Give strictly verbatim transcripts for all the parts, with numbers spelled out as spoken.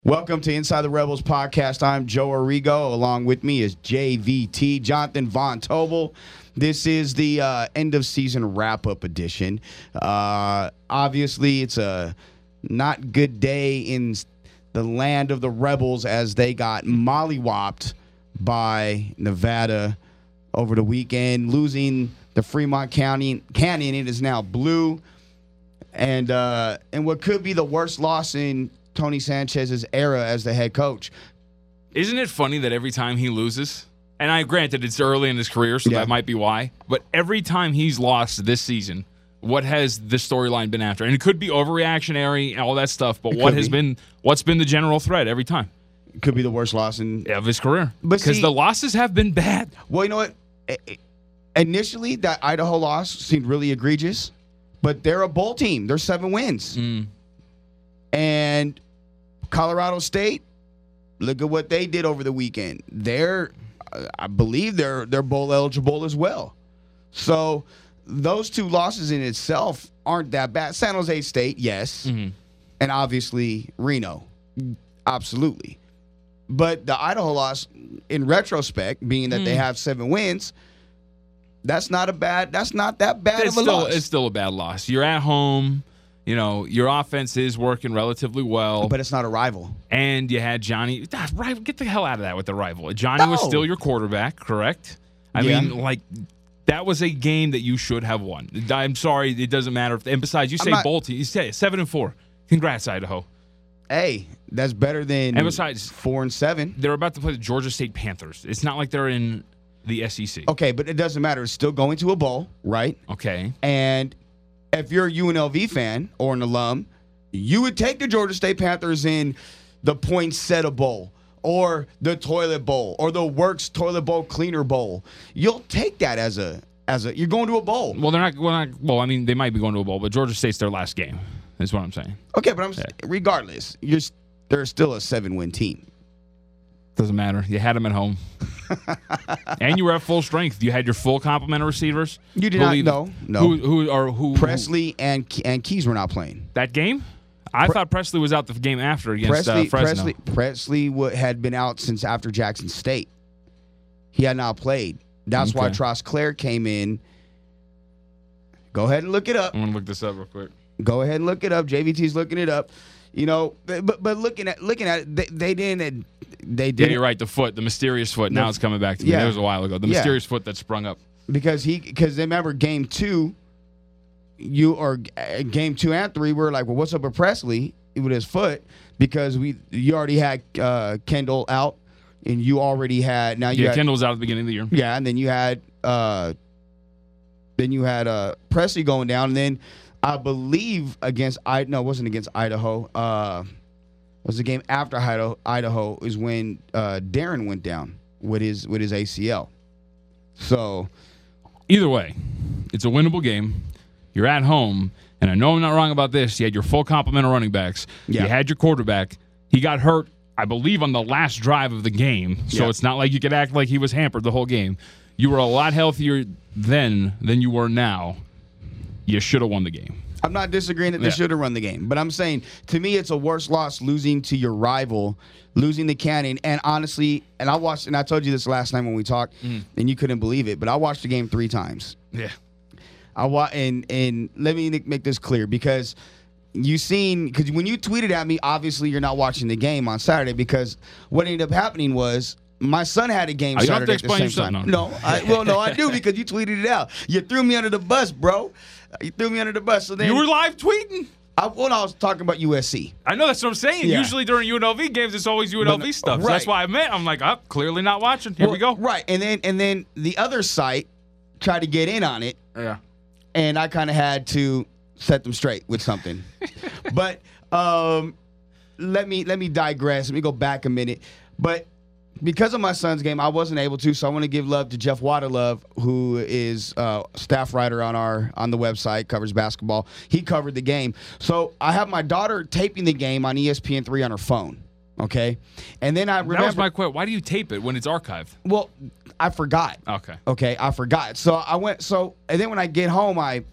Welcome to Inside the Rebels podcast. I'm Joe Arrigo. Along with me is J V T, Jonathan Von Tobel. This is the uh, end of season wrap-up edition. Uh, obviously, it's a not good day in the land of the Rebels as they got mollywopped by Nevada over the weekend, losing the Fremont County Canyon. It is now blue, and uh, and what could be the worst loss in Tony Sanchez's era as the head coach. Isn't it funny that every time he loses, and I granted it's early in his career, so Yeah. that might be why, but every time he's lost this season, what has the storyline been after? And it could be overreactionary and all that stuff, but It what could has be. been what's been the general thread every time Could be the worst loss in. of his career? But Because see- the losses have been bad. Well, you know what? I- I- Initially, that Idaho loss seemed really egregious, but they're a bowl team. They're seven wins. Mm. And Colorado State, look at what they did over the weekend. They're, I believe they're they're bowl eligible as well. So those two losses in itself aren't that bad. San Jose State, yes, Mhm. and obviously Reno, absolutely. But the Idaho loss, in retrospect, being that they have seven wins, that's not a bad. That's not that bad It's of a still, loss. it's still a bad loss. You're at home. You know, your offense is working relatively well. But it's not a rival. And you had Johnny. Ah, rival, get the hell out of that with the rival. Johnny was No. still your quarterback, correct? I Yeah. mean, like, that was a game that you should have won. I'm sorry, it doesn't matter. If, and besides, you I'm say not- bowl team. You say seven and four. Congrats, Idaho. Hey, that's better than And besides- four and seven. They're about to play the Georgia State Panthers. It's not like they're in the S E C. Okay, but it doesn't matter. It's still going to a bowl, right? Okay. And if you're a U N L V fan or an alum, you would take the Georgia State Panthers in the Poinsettia Bowl or the Toilet Bowl or the Works Toilet Bowl Cleaner Bowl. You'll take that as a as a you're going to a bowl. Well, they're not. Well, not, well, I mean, they might be going to a bowl, but Georgia State's their last game. Is what I'm saying. Okay, but I'm s regardless, you're s- they're still a seven-win team. Doesn't matter. You had them at home. And you were at full strength. You had your full complement of receivers. You did Believe- not no no. Who, who are who? Presley and Ke- and Keys were not playing. That game? I Pre- thought Presley was out the game after against Presley uh, Fresno. Presley Presley wa- had been out since after Jackson State. He had not played. That's why Okay. Tross Claire came in. Go ahead and look it up. I'm gonna look this up real quick. Go ahead and look it up. J V T's looking it up. You know, but but looking at looking at it, they, they didn't. They Yeah, didn't you're right. The foot, the mysterious foot. Now The- it's coming back to me. yeah. That was a while ago. The Yeah. mysterious foot that sprung up. because he because remember game two, you or uh, game two and three we were like, well, what's up with Presley with his foot? Because we you already had uh, Kendall out, and you already had now you Yeah, had, Kendall was out at the beginning of the year. yeah, and then you had uh, then you had uh, Presley going down, and then I believe against I no, it wasn't against Idaho. Uh, it was the game after Idaho. Idaho is when uh, Darren went down with his with his A C L. So Either way, it's a winnable game. You're at home, and I know I'm not wrong about this. You had your full complement of running backs. Yeah. You had your quarterback. He got hurt, I believe, on the last drive of the game. So Yeah. it's not like you could act like he was hampered the whole game. You were a lot healthier then than you were now. You should have won the game. I'm not disagreeing that they Yeah. should have run the game, but I'm saying to me it's a worse loss losing to your rival, losing the Canyon. And honestly, and I watched, and I told you this last night when we talked, and you couldn't believe it, but I watched the game three times. Yeah. I wa- and and let me make this clear because you seen because when you tweeted at me, obviously you're not watching the game on Saturday because what ended up happening was. My son had a game Oh, you don't have Saturday to at the same explain time. yourself, No, I, well, no, I do because you tweeted it out. You threw me under the bus, bro. You threw me under the bus. So then You were live tweeting. I, well, I was talking about U S C. I know that's what I'm saying. Yeah. Usually during U N L V games, it's always U N L V But- stuff. So that's right. why I meant. I'm like, oh, clearly not watching. Here we go. Well, Right, and then and then the other site tried to get in on it, Yeah. and I kind of had to set them straight with something. but um, let me let me digress. Let me go back a minute. But because of my son's game, I wasn't able to. So I want to give love to Jeff Waterlove, who is uh, staff writer on our on the website, covers basketball. He covered the game. So I have my daughter taping the game on E S P N three on her phone. Okay, and then I remember. That was my question. Why do you tape it when it's archived? well, I forgot. Okay. Okay, I forgot. So I went. So and then when I get home, I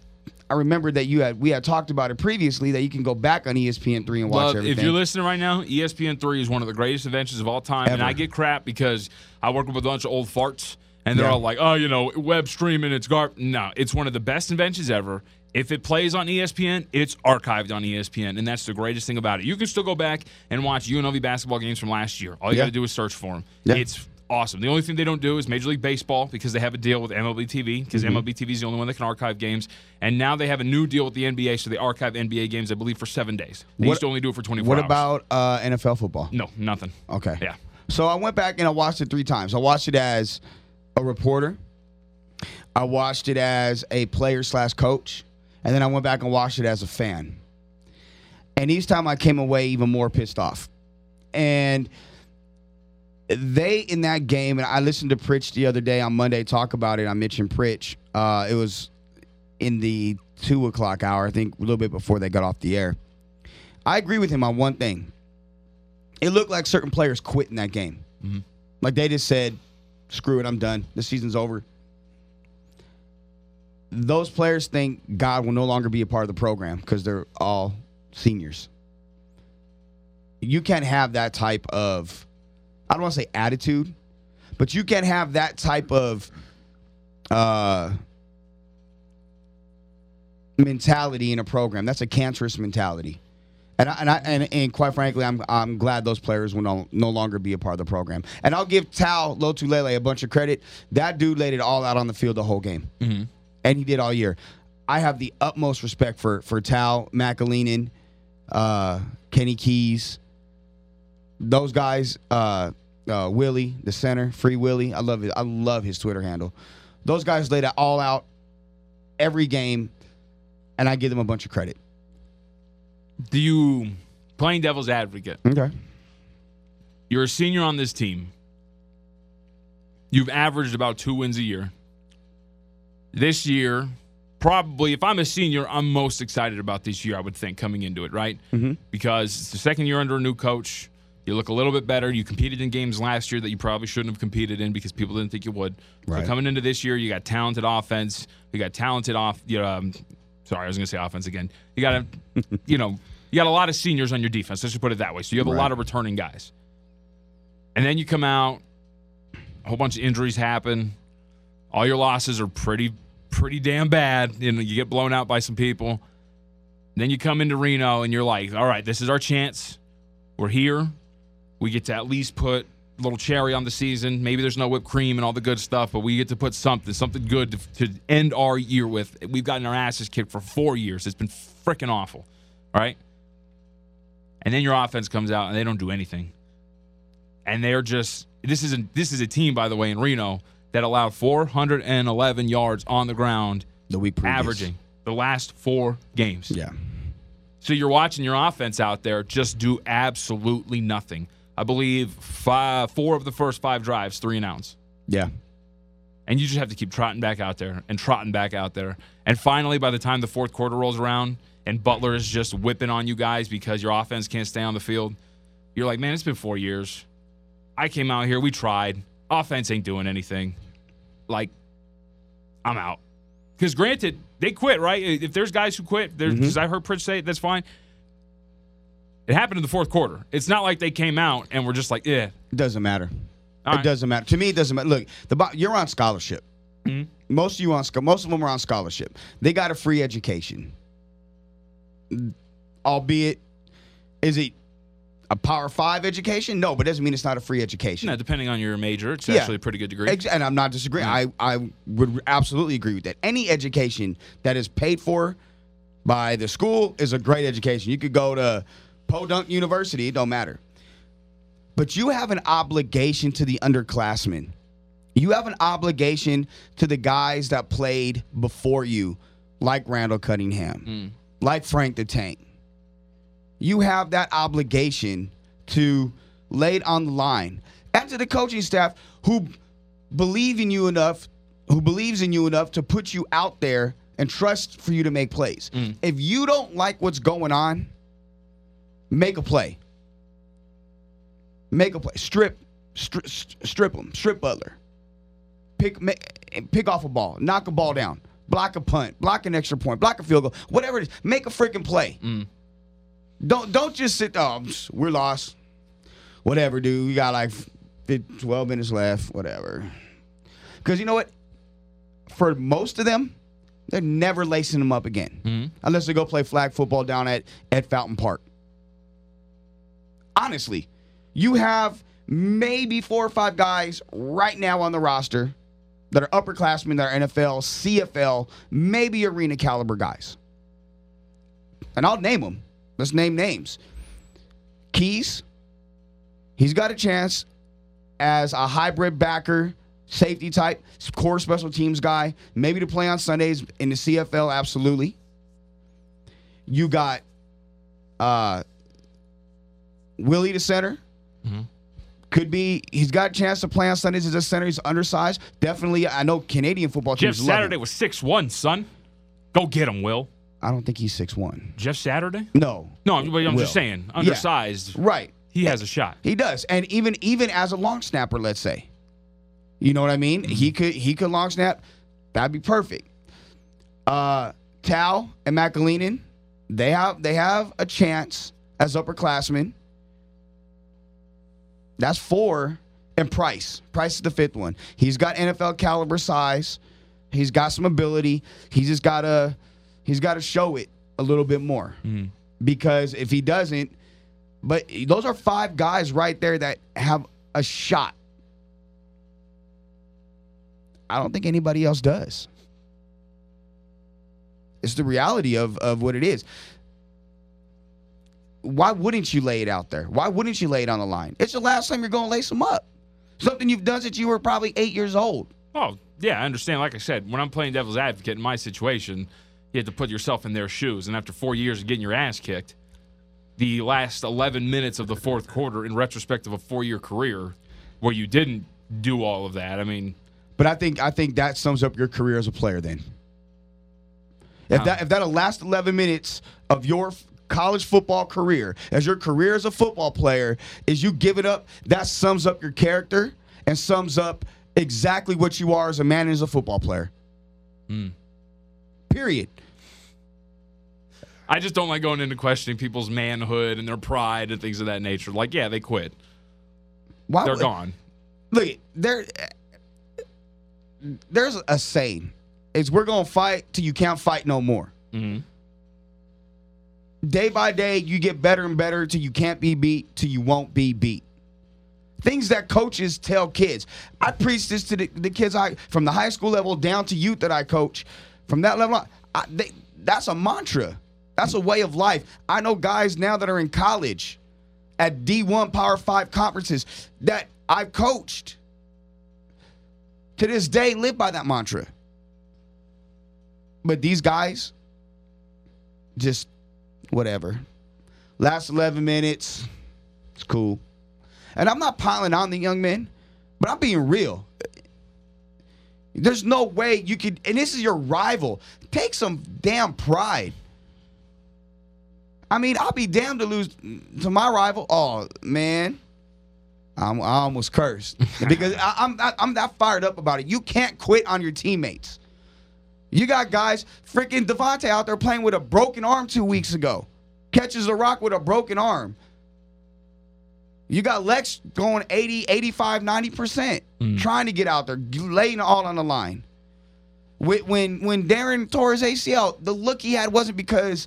I remember that you had we had talked about it previously that you can go back on E S P N three and watch Love, everything. if you're listening right now, E S P N three is one of the greatest inventions of all time. Ever. And I get crap because I work with a bunch of old farts, and they're Yeah. all like, oh, you know, web streaming, it's gar. No, it's one of the best inventions ever. If it plays on E S P N, it's archived on E S P N, and that's the greatest thing about it. You can still go back and watch U N L V basketball games from last year. All you Yeah. got to do is search for them. Yeah. It's awesome. The only thing they don't do is Major League Baseball because they have a deal with M L B T V because Mm-hmm. M L B T V is the only one that can archive games. And now they have a new deal with the N B A, so they archive N B A games, I believe, for seven days. They What- used to only do it for twenty-four what hours. about uh, N F L football? No, nothing. Okay. Yeah. So I went back and I watched it three times. I watched it as a reporter. I watched it as a player slash coach. And then I went back and watched it as a fan. And each time I came away even more pissed off. And they, in that game, and I listened to Pritch the other day on Monday talk about it. I mentioned Pritch. Uh, it was in the two o'clock hour, I think a little bit before they got off the air. I agree with him on one thing. It looked like certain players quit in that game. Mm-hmm. Like they just said, screw it, I'm done. The season's over. Those players think God will no longer be a part of the program because they're all seniors. You can't have that type of, I don't want to say attitude, but you can't have that type of uh, mentality in a program. That's a cancerous mentality. And I, and, I, and and quite frankly, I'm I'm glad those players will no, no longer be a part of the program. And I'll give Tal Lotulelei a bunch of credit. That dude laid it all out on the field the whole game. Mm-hmm. And he did all year. I have the utmost respect for for Tal, McAleenan, uh, Kenny Keys, those guys. Uh, uh, Willie, the center, Free Willie. I love it. I love his Twitter handle. Those guys laid it all out every game, and I give them a bunch of credit. Do you, playing devil's advocate, Okay. you're a senior on this team. You've averaged about two wins a year. This year, probably, if I'm a senior, I'm most excited about this year, I would think, coming into it, right? Mm-hmm. Because it's the second year under a new coach. You look a little bit better. You competed in games last year that you probably shouldn't have competed in because people didn't think you would. Right. So coming into this year, you got talented offense. You got talented off. You know, um, sorry, I was going to say offense again. You got a, you know, you got a lot of seniors on your defense. Let's just put it that way. So you have a Right. lot of returning guys. And then you come out, a whole bunch of injuries happen. All your losses are pretty, pretty damn bad. You know, you get blown out by some people. Then you come into Reno and you're like, all right, this is our chance. We're here. We get to at least put a little cherry on the season. Maybe there's no whipped cream and all the good stuff, but we get to put something, something good to, to end our year with. We've gotten our asses kicked for four years. It's been freaking awful. All right? And then your offense comes out and they don't do anything. And they're just this is a, this is a team, by the way, in Reno that allowed four hundred eleven yards on the ground, The week previous. averaging the last four games. Yeah. So you're watching your offense out there just do absolutely nothing. I believe five, four of the first five drives, three and outs. Yeah. And you just have to keep trotting back out there and trotting back out there. And finally, by the time the fourth quarter rolls around and Butler is just whipping on you guys because your offense can't stay on the field, you're like, man, it's been four years. I came out here. We tried. Offense ain't doing anything. Like, I'm out. Because granted, they quit, right? If there's guys who quit, because mm-hmm. I heard Pritch say it, that's fine. It happened in the fourth quarter. It's not like they came out and were just like, yeah. It doesn't matter. All it right. doesn't matter. To me, it doesn't matter. Look, the you're on scholarship. Mm-hmm. Most of you on most of them are on scholarship. They got a free education. Albeit, is it a Power Five education? No, but it doesn't mean it's not a free education. No, depending on your major, it's Yeah. actually a pretty good degree. Ex- And I'm not disagreeing. Yeah. I, I would absolutely agree with that. Any education that is paid for by the school is a great education. You could go to Podunk University. It don't matter. But you have an obligation to the underclassmen. You have an obligation to the guys that played before you, like Randall Cunningham, Mm. like Frank the Tank. You have that obligation to lay it on the line. And to the coaching staff who believe in you enough, who believes in you enough to put you out there and trust for you to make plays. Mm. If you don't like what's going on, make a play. Make a play. Strip, strip, strip them. Strip Butler. Pick, make, pick off a ball. Knock a ball down. block a punt, block an extra point, block a field goal, whatever it is. Make a freaking play. Mm. Don't don't just sit. Oh, we're lost. Whatever, dude. We got like twelve minutes left. Whatever. Because you know what? For most of them, they're never lacing them up again, mm-hmm. unless they go play flag football down at at Fountain Park. Honestly, you have maybe four or five guys right now on the roster that are upperclassmen, that are N F L, C F L, maybe arena caliber guys. And I'll name them. Let's name names. Keys, he's got a chance as a hybrid backer, safety type, core special teams guy, maybe to play on Sundays in the C F L, absolutely. You got uh, Willie, the center. Mm-hmm. Could be, he's got a chance to play on Sundays as a center. He's undersized. Definitely, I know Canadian football Jeff teams Saturday love was six one, son. Go get him, Will. I don't think he's six one. Jeff Saturday? No. No, I'm, I'm Will. just saying, undersized. Yeah. Right. He has a shot. He does. And even even as a long snapper, let's say. You know what I mean? Mm-hmm. He could he could long snap. That'd be perfect. Uh, Tal and McAleenan, they have they have a chance as upperclassmen. That's four. And Price. Price is the fifth one. He's got N F L caliber size. He's got some ability. He's just gotta he's gotta show it a little bit more. Mm-hmm. Because if he doesn't, but those are five guys right there that have a shot. I don't think anybody else does. It's the reality of, of what it is. Why wouldn't you lay it out there? Why wouldn't you lay it on the line? It's the last time you're going to lace them up. Something you've done since you were probably eight years old. Oh, yeah, I understand. Like I said, when I'm playing devil's advocate in my situation, you have to put yourself in their shoes. And after four years of getting your ass kicked, the last eleven minutes of the fourth quarter, in retrospect of a four-year career, where you didn't do all of that, I mean... But I think I think that sums up your career as a player then. If that if that'll last eleven minutes of your college football career, as your career as a football player, is you give it up, that sums up your character and sums up exactly what you are as a man and as a football player. Mm. Period. I just don't like going into questioning people's manhood and their pride and things of that nature. Like, yeah, they quit. Why They're would, gone. Look, there, there's a saying. It's we're going to fight till you can't fight no more. Mm-hmm. Day by day, you get better and better till you can't be beat, till you won't be beat. Things that coaches tell kids. I preach this to the, the kids I from the high school level down to youth that I coach. From that level, I, they, that's a mantra. That's a way of life. I know guys now that are in college at D one Power five conferences that I've coached. To this day, live by that mantra. But these guys, just whatever. Last eleven minutes, it's cool. And I'm not piling on the young men, but I'm being real. There's no way you could, and this is your rival. Take some damn pride. I mean, I'll be damned to lose to my rival. Oh, man. I'm, I almost cursed because I, I'm, I, I'm that fired up about it. You can't quit on your teammates. You got guys, freaking Devontae out there playing with a broken arm two weeks ago. Catches a rock with a broken arm. You got Lex going eighty, eighty-five, ninety percent mm. trying to get out there, laying it all on the line. When, when Darren tore his A C L, the look he had wasn't because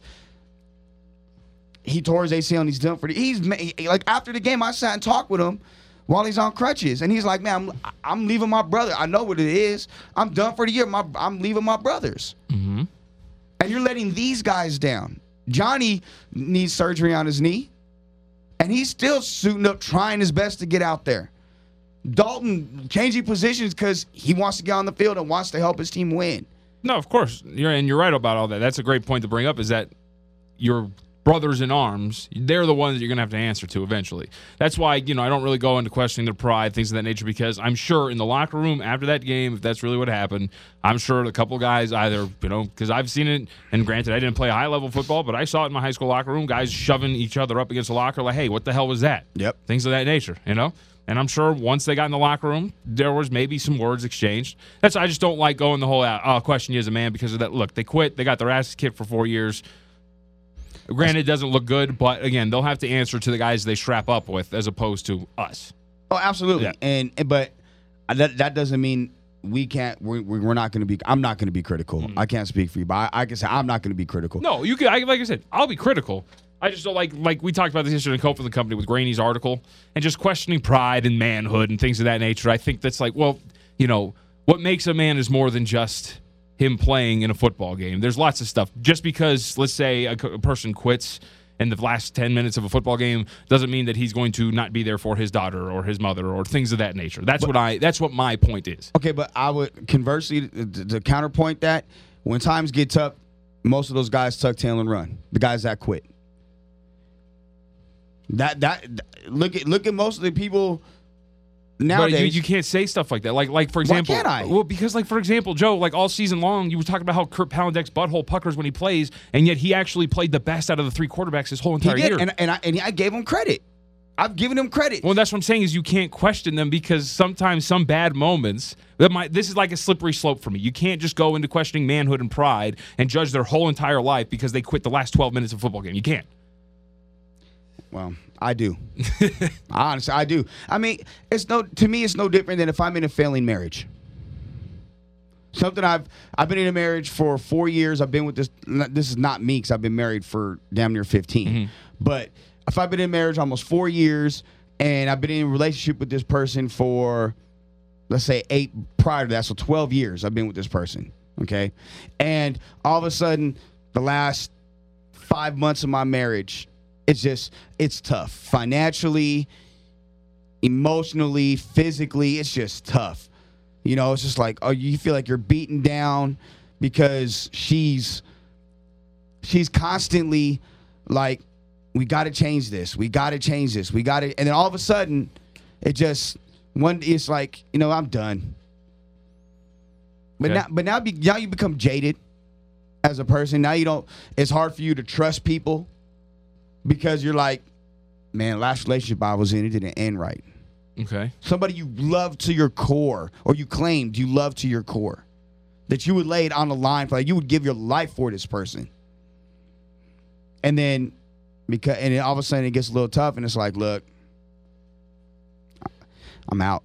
he tore his A C L and he's done for the. He's like after the game, I sat and talked with him while he's on crutches, and he's like, "Man, I'm I'm leaving my brother. I know what it is. I'm done for the year. My I'm leaving my brothers." Mm-hmm. And you're letting these guys down. Johnny needs surgery on his knee, and he's still suiting up, trying his best to get out there. Dalton changing positions because he wants to get on the field and wants to help his team win. No, of course, you're and you're right about all that. That's a great point to bring up. Is that you're brothers in arms, they're the ones that you're going to have to answer to eventually. That's why, you know, I don't really go into questioning their pride, things of that nature, because I'm sure in the locker room after that game, if that's really what happened, I'm sure a couple guys either, you know, because I've seen it, and granted, I didn't play high-level football, but I saw it in my high school locker room, guys shoving each other up against the locker, like, hey, what the hell was that? Yep. Things of that nature, you know? And I'm sure once they got in the locker room, there was maybe some words exchanged. That's I just don't like going the whole, oh, question you as a man because of that. Look, they quit. They got their asses kicked for four years. Granted, it doesn't look good, but again, they'll have to answer to the guys they strap up with as opposed to us. Oh, absolutely. Yeah. And but that that doesn't mean we can't. We're, we're not going to be. I'm not going to be critical. Mm-hmm. I can't speak for you, but I, I can say I'm not going to be critical. No, you can. I, like I said, I'll be critical. I just don't like like we talked about this yesterday in Copeland Company with Graney's article and just questioning pride and manhood and things of that nature. I think that's like, well, you know, what makes a man is more than just him playing in a football game. There's lots of stuff. Just because, let's say, a, a person quits in the last ten minutes of a football game doesn't mean that he's going to not be there for his daughter or his mother or things of that nature. That's but, what I. That's what my point is. Okay, but I would conversely to, to counterpoint that when times get tough, most of those guys tuck tail and run. The guys that quit. That that look at look at most of the people nowadays. But you, you can't say stuff like that. Like like for example, why can't I? Well, because like for example, Joe, like all season long, you were talking about how Kurt Palandek's butthole puckers when he plays, and yet he actually played the best out of the three quarterbacks his whole entire he did, year. And and I, and I gave him credit. I've given him credit. Well, that's what I'm saying is you can't question them because sometimes some bad moments that might. This is like a slippery slope for me. You can't just go into questioning manhood and pride and judge their whole entire life because they quit the last twelve minutes of a football game. You can't. Well, I do. Honestly, I do. I mean, it's no to me. It's no different than if I'm in a failing marriage. Something I've I've been in a marriage for four years. I've been with this. This is not me because I've been married for damn near fifteen. Mm-hmm. But if I've been in marriage almost four years and I've been in a relationship with this person for, let's say, eight prior to that, so twelve years I've been with this person. Okay, and all of a sudden, the last five months of my marriage. It's just, it's tough. Financially, emotionally, physically, it's just tough. You know, it's just like, oh, you feel like you're beaten down because she's, she's constantly like, we got to change this. We got to change this. We got to, and then all of a sudden, it just, one, it's like, you know, I'm done. But okay. now, but now, be, now you become jaded as a person. Now you don't, it's hard for you to trust people. Because you're like, man, last relationship I was in, it didn't end right. Okay. Somebody you love to your core, or you claimed you love to your core, that you would lay it on the line for, like you would give your life for this person. And then, because, and then all of a sudden it gets a little tough, and it's like, look, I'm out.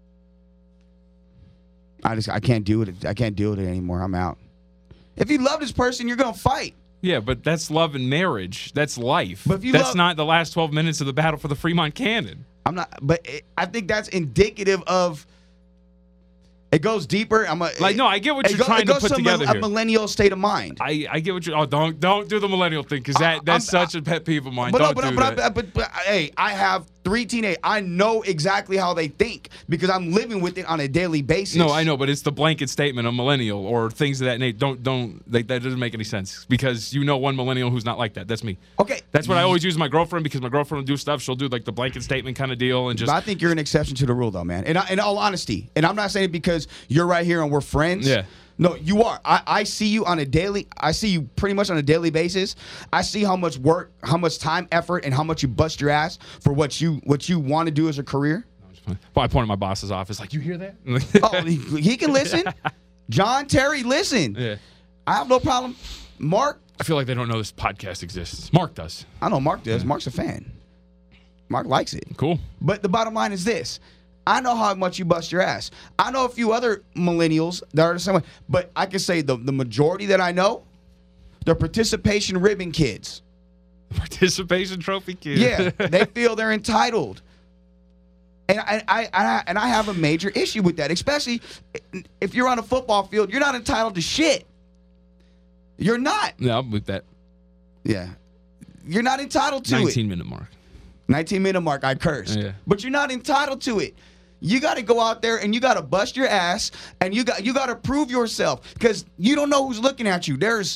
I just, I can't do it. I can't deal with it anymore. I'm out. If you love this person, you're gonna fight. Yeah, but that's love and marriage. That's life. But if you that's love, not the last twelve minutes of the battle for the Fremont Cannon. I'm not, but it, I think that's indicative of. It goes deeper. I'm a, like it, no, I get what you're go, trying to put to together a, here. A millennial state of mind. I, I get what you. Oh, don't don't do the millennial thing because that that's I'm, such a pet peeve of mine. But don't no, but, do but, that. but, but, but hey, I have three teenagers. I know exactly how they think because I'm living with it on a daily basis. No, I know, but it's the blanket statement of millennial or things of that nature. Don't don't like, that doesn't make any sense because you know one millennial who's not like that. That's me. Okay, that's what I always use with my girlfriend because my girlfriend will do stuff. She'll do like the blanket statement kind of deal and just. But I think you're an exception to the rule, though, man. And I, in all honesty, and I'm not saying it because you're right here and we're friends. Yeah. No, you are. I, I see you on a daily. I see you pretty much on a daily basis. I see how much work, how much time, effort, and how much you bust your ass for what you what you want to do as a career. Well, I pointed my boss's office like, you hear that? Oh, he, he can listen. John Terry, listen. Yeah. I have no problem. Mark. I feel like they don't know this podcast exists. Mark does. I know Mark does. Yeah. Mark's a fan. Mark likes it. Cool. But the bottom line is this. I know how much you bust your ass. I know a few other millennials that are the same way. But I can say the, the majority that I know, they're participation ribbon kids. Participation trophy kids. Yeah, they feel they're entitled. And I, I, I, and I have a major issue with that, especially if you're on a football field. You're not entitled to shit. You're not. No, I'm with that. Yeah. You're not entitled to nineteen it. nineteen minute mark. nineteen minute mark, I cursed. Yeah. But you're not entitled to it. You got to go out there and you got to bust your ass and you got you got to prove yourself because you don't know who's looking at you. There's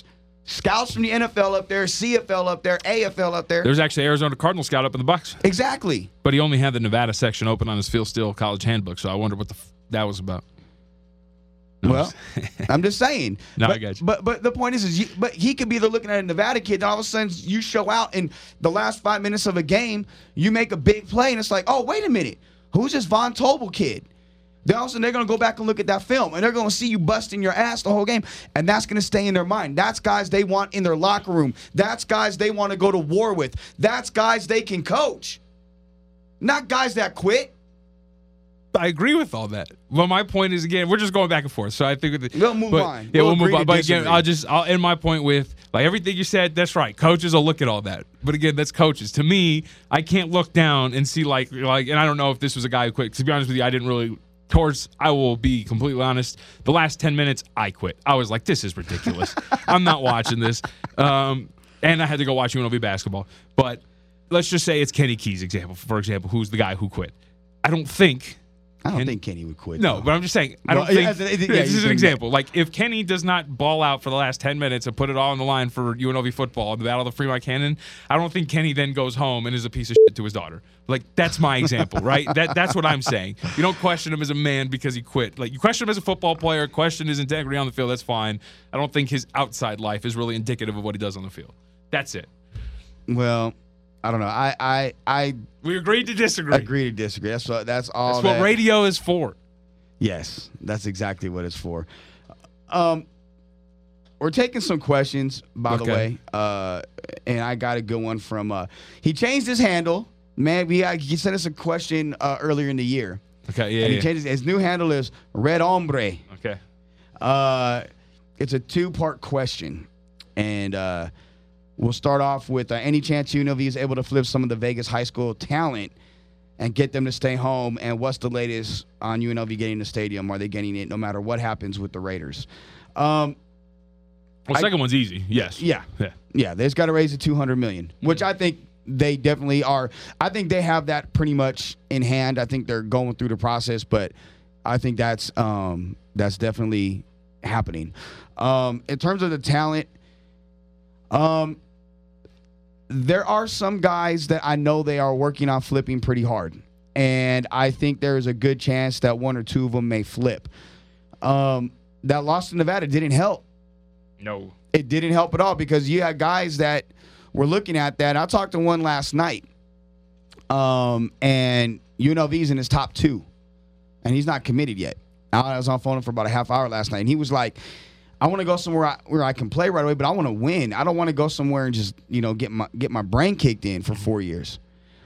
Scouts from the N F L up there, C F L up there, A F L up there. There's actually Arizona Cardinal scout up in the box. Exactly. But he only had the Nevada section open on his Phil Steele college handbook, so I wonder what the f- that was about. No, Well, I'm just saying. No, but, I got you. But but the point is, is you, but he could be there looking at a Nevada kid, and all of a sudden you show out in the last five minutes of a game, you make a big play, and it's like, oh, wait a minute, who's this Von Tobel kid? Then all of a sudden they're going to go back and look at that film, and they're going to see you busting your ass the whole game, and that's going to stay in their mind. That's guys they want in their locker room. That's guys they want to go to war with. That's guys they can coach. Not guys that quit. I agree with all that. Well, my point is, again, we're just going back and forth. So I think with the, We'll move but, on. Yeah, We'll we'll, move agree on. to But again, disagree. I'll just I'll end my point with like everything you said. That's right. Coaches will look at all that. But again, that's coaches. To me, I can't look down and see like like. And I don't know if this was a guy who quit. To be honest with you, I didn't really. Towards, I will be completely honest. The last ten minutes, I quit. I was like, this is ridiculous. I'm not watching this. Um, and I had to go watch U N L V basketball. But let's just say it's Kenny Key's example, for example, who's the guy who quit. I don't think. I don't Kenny, think Kenny would quit. No, though. but I'm just saying, I No, don't think. yeah, yeah, yeah, this he's is an gonna- example. Like, if Kenny does not ball out for the last ten minutes and put it all on the line for U N L V football in the Battle of the Fremont Canyon, I don't think Kenny then goes home and is a piece of shit to his daughter. Like, that's my example, right? That That's what I'm saying. You don't question him as a man because he quit. Like, you question him as a football player, question his integrity on the field, that's fine. I don't think his outside life is really indicative of what he does on the field. That's it. Well, I don't know. I I I We agreed to disagree. agree to disagree. That's what that's all. That's what that- radio is for. Yes, that's exactly what it's for. Um, we're taking some questions, by the Okay. way, uh, and I got a good one from. Uh, he changed his handle. Man, we uh, he sent us a question uh, earlier in the year, Okay, yeah, and he yeah. changed his, his new handle is Red Hombre. Okay. Uh, it's a two-part question, and uh, we'll start off with uh, any chance U N L V is able to flip some of the Vegas high school talent and get them to stay home, and what's the latest on U N L V getting the stadium? Are they getting it no matter what happens with the Raiders? Um, Well, I- second one's easy. Yes. yeah, Yeah. yeah, they've got to raise the two hundred million dollars, which I think they definitely are. I think they have that pretty much in hand. I think they're going through the process, but I think that's um, that's definitely happening. Um, in terms of the talent, um, there are some guys that I know they are working on flipping pretty hard, and I think there is a good chance that one or two of them may flip. Um, that loss to Nevada didn't help. No. It didn't help at all because you had guys that were looking at that. I talked to one last night, um, and U N L V's in his top two, and he's not committed yet. I was on the phone for about a half hour last night, and he was like, I want to go somewhere I, where I can play right away, but I want to win. I don't want to go somewhere and just, you know, get my get my brain kicked in for four years.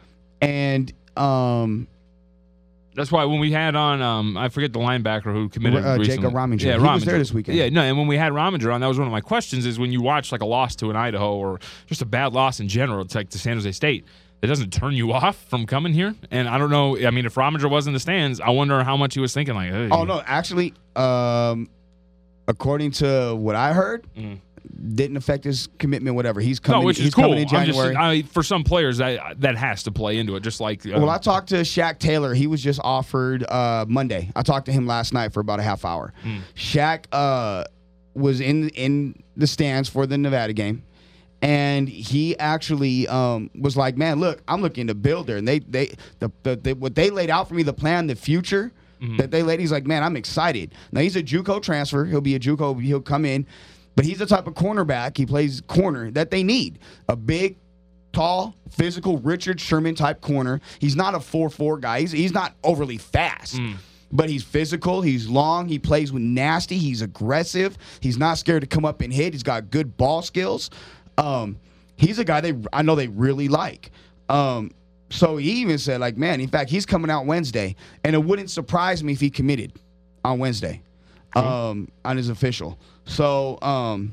And um, That's why when we had on, um, I forget the linebacker who committed Uh, recently. Jacob Rominger. Yeah, He was Rominger. there this weekend. Yeah, no, and when we had Rominger on, that was one of my questions is when you watch like a loss to an Idaho or just a bad loss in general, it's like to San Jose State, it doesn't turn you off from coming here. And I don't know, I mean, if Rominger was in the stands, I wonder how much he was thinking like, hey. oh, no, actually, um, according to what I heard, Mm. didn't affect his commitment, whatever. He's No, coming, which is he's cool. coming in I'm January. just, I, for some players, that that has to play into it. Just like, uh, Well, I talked to Shaq Taylor. He was just offered uh, Monday. I talked to him last night for about a half hour. Mm. Shaq uh, was in in the stands for the Nevada game, and he actually um, was like, "Man, look, I'm looking to build there." And they they the, the, the what they laid out for me, the plan, the future Mhm. that they laid. He's like, "Man, I'm excited." Now he's a JUCO transfer. He'll be a JUCO. He'll come in, but he's the type of cornerback. He plays corner that they need. A big, tall, physical Richard Sherman type corner. He's not a four four guy. He's, he's not overly fast. Mm. But he's physical. He's long. He plays with nasty. He's aggressive. He's not scared to come up and hit. He's got good ball skills. Um, he's a guy they I know they really like. Um, so he even said, like, man, in fact, he's coming out Wednesday, and it wouldn't surprise me if he committed on Wednesday um, on his official. So um,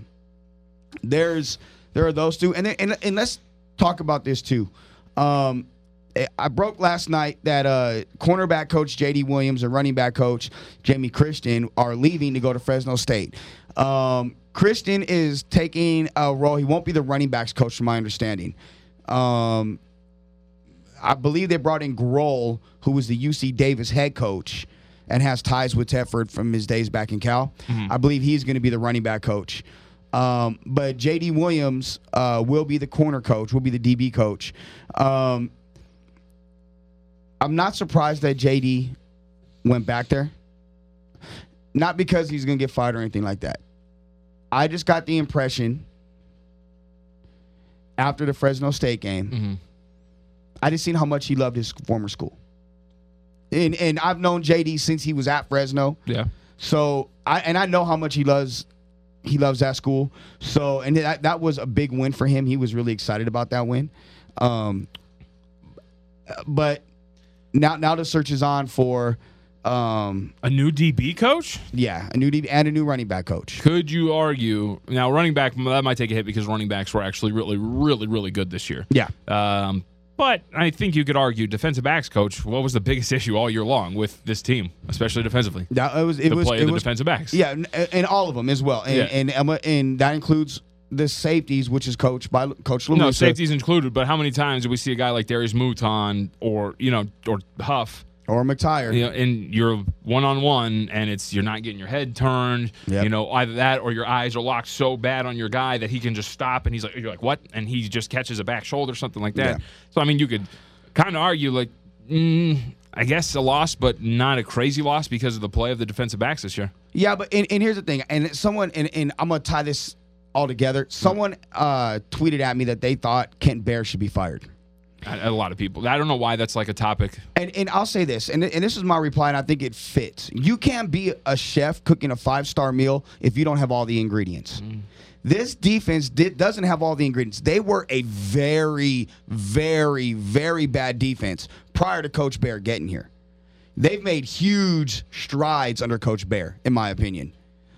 there's there are those two, and then, and and let's talk about this too. Um, I broke last night that uh, cornerback coach J D Williams and running back coach Jamie Christian are leaving to go to Fresno State. Um, Christian is taking a role. He won't be the running backs coach, from my understanding. Um, I believe they brought in Grohl, who was the U C Davis head coach and has ties with Tedford from his days back in Cal. Mhm. I believe he's going to be the running back coach. Um, but J D Williams uh, will be the corner coach, will be the D B coach. Um, I'm not surprised that J D went back there. Not because he's going to get fired or anything like that. I just got the impression after the Fresno State game, mm-hmm. I just seen how much he loved his former school. And and I've known J D since he was at Fresno. Yeah. So I and I know how much he loves he loves that school. So and that that was a big win for him. He was really excited about that win. Um, but now now the search is on for um, a new D B coach. Yeah, a new D B and a new running back coach. Could you argue now running back that might take a hit because running backs were actually really really really good this year. Yeah. Um, But I think you could argue defensive backs coach. What was the biggest issue all year long with this team, especially defensively? That it was it the was play it of the was, defensive backs. Yeah, and, and all of them as well, and yeah. and, and and that includes the safeties, which is coached by Coach LaRussa. No, safeties included. But how many times do we see a guy like Darius Mouton or you know or Huff? Or McTire. You know, and you're one-on-one, and it's you're not getting your head turned. Yep. You know, either that or your eyes are locked so bad on your guy that he can just stop, and he's like, you're like, what? And he just catches a back shoulder, something like that. Yeah. So, I mean, you could kind of argue, like, mm, I guess a loss, but not a crazy loss because of the play of the defensive backs this year. Yeah, but and, and here's the thing, and someone, and, and I'm going to tie this all together. Someone uh, tweeted at me that they thought Kent Bear should be fired. A lot of people. I don't know why that's like a topic. And and I'll say this, and, and this is my reply, and I think it fits. You can't be a chef cooking a five-star meal if you don't have all the ingredients. Mm. This defense did, doesn't have all the ingredients. They were a very, very, very bad defense prior to Coach Bear getting here. They've made huge strides under Coach Bear, in my opinion.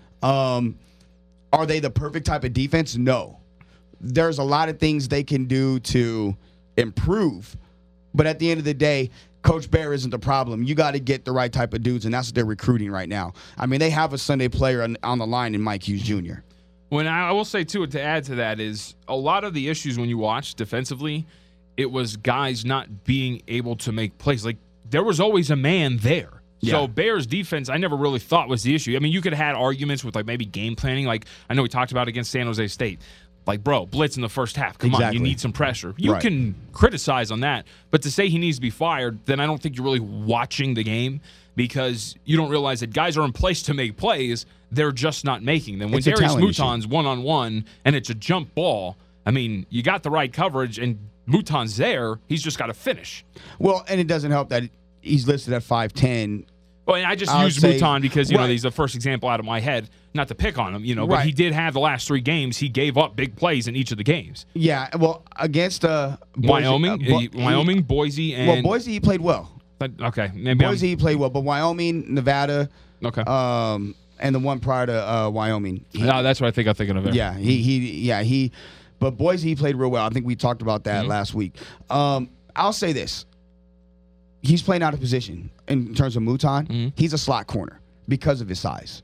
Um, are they the perfect type of defense? No. There's a lot of things they can do to improve, but at the end of the day, Coach Bear isn't the problem. You got to get the right type of dudes, and that's what they're recruiting right now. I mean, they have a Sunday player on, on the line in Mike Hughes Junior When I, I will say, too, to add to that is a lot of the issues when you watch defensively, it was guys not being able to make plays. Like, there was always a man there. Yeah. So Bears defense, I never really thought was the issue. I mean, you could have had arguments with, like, maybe game planning. Like, I know we talked about against San Jose State. Like, bro, blitz in the first half. Come exactly. on, you need some pressure. You right. can criticize on that. But to say he needs to be fired, then I don't think you're really watching the game because you don't realize that guys are in place to make plays. They're just not making them. When it's Darius Mouton's one-on-one and it's a jump ball, I mean, you got the right coverage, and Mouton's there. He's just got to finish. Well, and it doesn't help that he's listed at five ten. Well, and I just I used say, Mouton because, you right. know, he's the first example out of my head. Not to pick on him, you know, right. but he did have the last three games. He gave up big plays in each of the games. Yeah, well, against uh, Boise, Wyoming, uh, Bo- he, Wyoming, Boise, and well, Boise he played well. But, okay, maybe Boise I'm, he played well, but Wyoming, Nevada, okay, um, and the one prior to uh, Wyoming. He, no, that's what I think I'm thinking of. It. Yeah, he he yeah he, but Boise he played real well. I think we talked about that mm-hmm. last week. Um, I'll say this: he's playing out of position in terms of Mouton. Mm-hmm. He's a slot corner because of his size.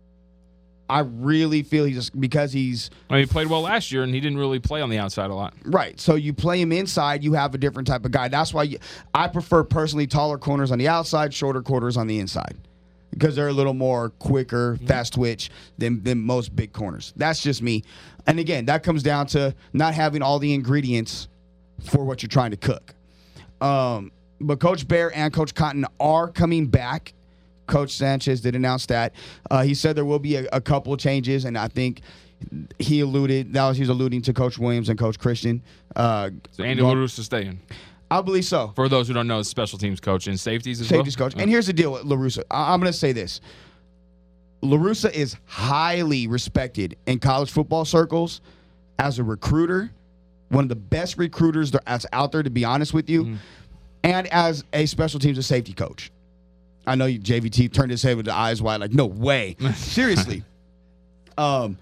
I really feel he's just because he's. I mean, he played well last year, and he didn't really play on the outside a lot. Right. So you play him inside, you have a different type of guy. That's why you, I prefer personally taller corners on the outside, shorter corners on the inside, because they're a little more quicker, mm-hmm. fast twitch than than most big corners. That's just me. And again, that comes down to not having all the ingredients for what you're trying to cook. Um, but Coach Bear and Coach Cotton are coming back. Coach Sanchez did announce that. Uh, he said there will be a, a couple of changes, and I think he alluded, that was he was alluding to Coach Williams and Coach Christian. Uh, so Andy LaRussa staying. I believe so. For those who don't know, special teams coach and safeties as safeties well? coach. And here's the deal with LaRussa. I- I'm going to say this. LaRussa is highly respected in college football circles as a recruiter, one of the best recruiters that's out there, to be honest with you, mm-hmm. and as a special teams and safety coach. I know you, J V T turned his head with the eyes wide, like, no way. Seriously. Um.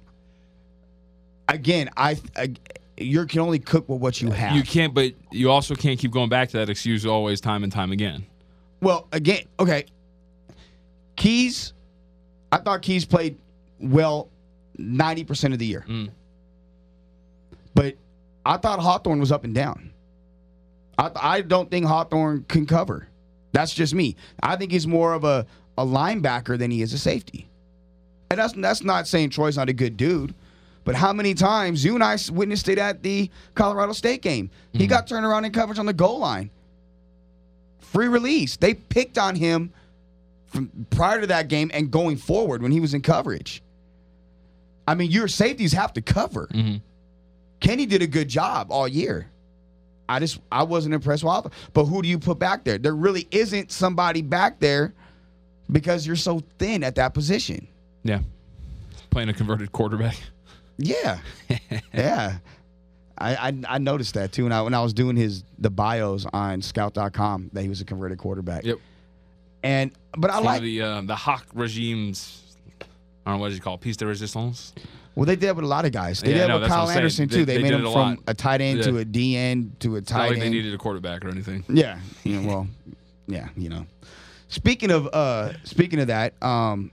Again, I, I you can only cook with what you have. You can't, but you also can't keep going back to that excuse always, time and time again. Well, again, okay. Keys, I thought Keys played well ninety percent of the year. Mm. But I thought Hawthorne was up and down. I, I don't think Hawthorne can cover. That's just me. I think he's more of a, a linebacker than he is a safety. And that's that's not saying Troy's not a good dude, But how many times you and I witnessed it at the Colorado State game? He Mm-hmm. got turned around in coverage on the goal line. Free release. They picked on him from prior to that game and going forward when he was in coverage. I mean, your safeties have to cover. Mm-hmm. Kenny did a good job all year. I just I wasn't impressed with Alpha. But who do you put back there? There really isn't somebody back there because you're so thin at that position. Yeah. Playing a converted quarterback. Yeah. yeah. I, I I noticed that too when I when I was doing his the bios on scout dot com that he was a converted quarterback. Yep. And but I One like of the uh, the Hawk regime's, I don't know what you call it, piece de resistance. well they did that with a lot of guys. They Yeah, did no, that with that's what Kyle I'm saying. Anderson They- too. They, they made did him it a from lot. a tight end Yeah. to a D end to a It's not tight like they end. needed a quarterback or anything. Yeah. You know, well, yeah, you know. Speaking of uh speaking of that, um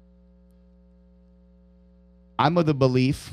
I'm of the belief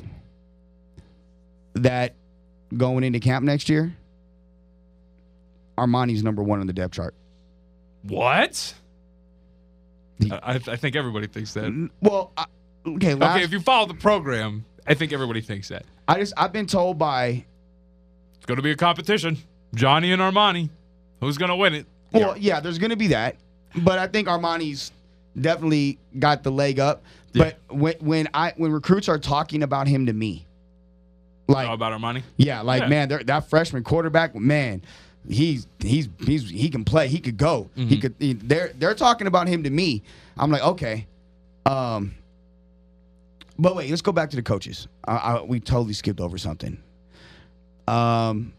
that going into camp next year, Armani's number one on the depth chart. What? The- I, I think everybody thinks that. N- Well, I, okay, last, Okay, if you follow the program, I think everybody thinks that. I just I've been told by It's going to be a competition. Johnny and Armani. Who's going to win it? well, yeah, there's going to be that, but I think Armani's definitely got the leg up. Yeah. But when when I when recruits are talking about him to me, like How about Armani? yeah, like Yeah. man, they're- that freshman quarterback, man, he's he's he's he can play, he could go, he Mhm. could. He, they're they're talking about him to me. I'm like, okay, um, but wait, let's go back to the coaches. I, I, we totally skipped over something. Um,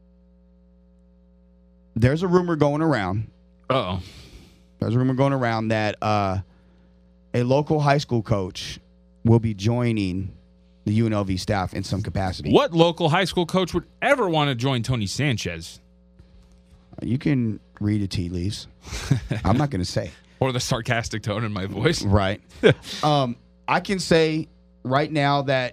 there's a rumor going around. Uh-oh. There's a rumor going around that uh, a local high school coach will be joining the U N L V staff in some capacity. What local high school coach would ever want to join Tony Sanchez? You can read the tea leaves. I'm not going to say. Or the sarcastic tone in my voice? Right. um, I can say right now that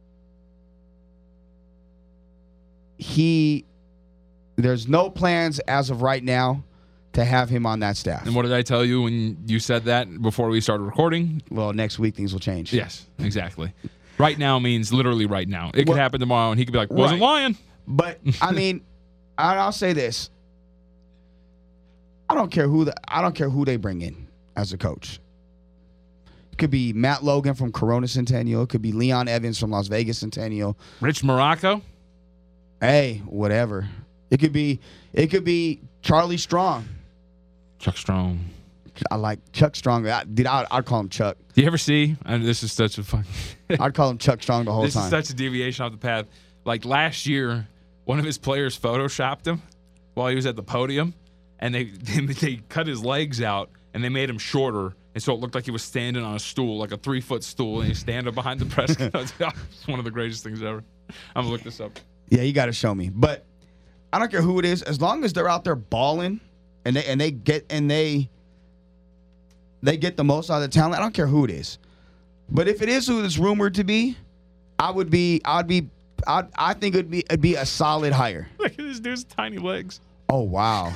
he, there's no plans as of right now to have him on that staff. And what did I tell you when you said that before we started recording? Well, next week things will change. Yes, exactly. Right now means literally right now. It could Well- happen tomorrow, and he could be like, wasn't Right. lying. But I mean, I- I'll say this: I don't care who the, I don't care who they bring in as a coach. It could be Matt Logan from Corona Centennial. It could be Leon Evans from Las Vegas Centennial. Rich Morocco? Hey, whatever. It could be it could be Charlie Strong. Chuck Strong. I like Chuck Strong. I, dude, I, I'd call him Chuck. Do you ever see? And this is such a fun. I'd call him Chuck Strong the whole this time. is such a deviation off the path. Like last year, one of his players photoshopped him while he was at the podium, and they they cut his legs out and they made him shorter, and so it looked like he was standing on a stool, like a three foot stool, and he's standing behind the press. It's one of the greatest things ever. I'm gonna look this up. Yeah, you got to show me. But I don't care who it is, as long as they're out there balling and they and they get and they they get the most out of the talent. I don't care who it is. But if it is who it's rumored to be, I would be I'd be I I think it'd be it'd be a solid hire. Look at this dude's tiny legs. Oh wow.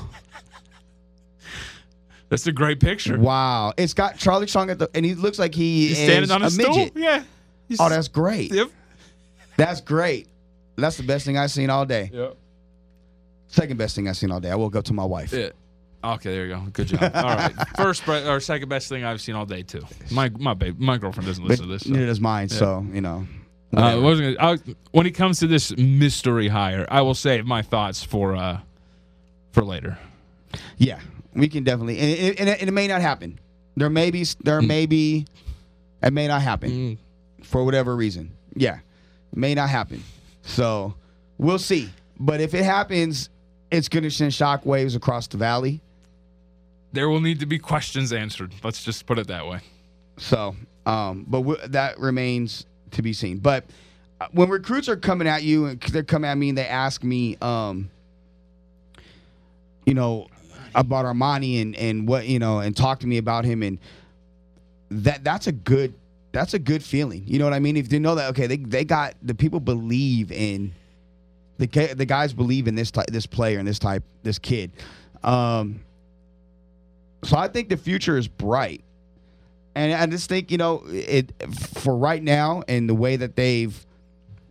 That's a great picture. Wow. It's got Charlie Strong at the and he looks like he He's is standing on a, a stool. midget. Yeah. He's- Oh, that's great. Yep. That's great. That's the best thing I've seen all day. Yep. Second best thing I've seen all day. I woke up to my wife. Yeah. Okay, there you go. Good job. All right. First bre- or second best thing I've seen all day too. My my babe, my girlfriend doesn't But listen to this. So. neither does mine, so you know. Uh, what was I gonna- I- when it comes to this mystery hire, I will save my thoughts for uh for later. Yeah, we can definitely, and it, and it, and it may not happen. There may be, there may be, it may not happen for whatever reason. Yeah, it may not happen. So we'll see. But if it happens, it's going to send shockwaves across the valley. There will need to be questions answered. Let's just put it that way. So, um, but w- that remains to be seen. But uh, when recruits are coming at you and they're coming at me and they ask me, um, you know, about Armani and, and what, you know, and talk to me about him, and that that's a good that's a good feeling. You know what I mean? If they know that, okay, they they got the people believe in the ga- the guys believe in this type, this player and this type this kid. Um, so I think the future is bright. And I just think, you know, it for right now and the way that they've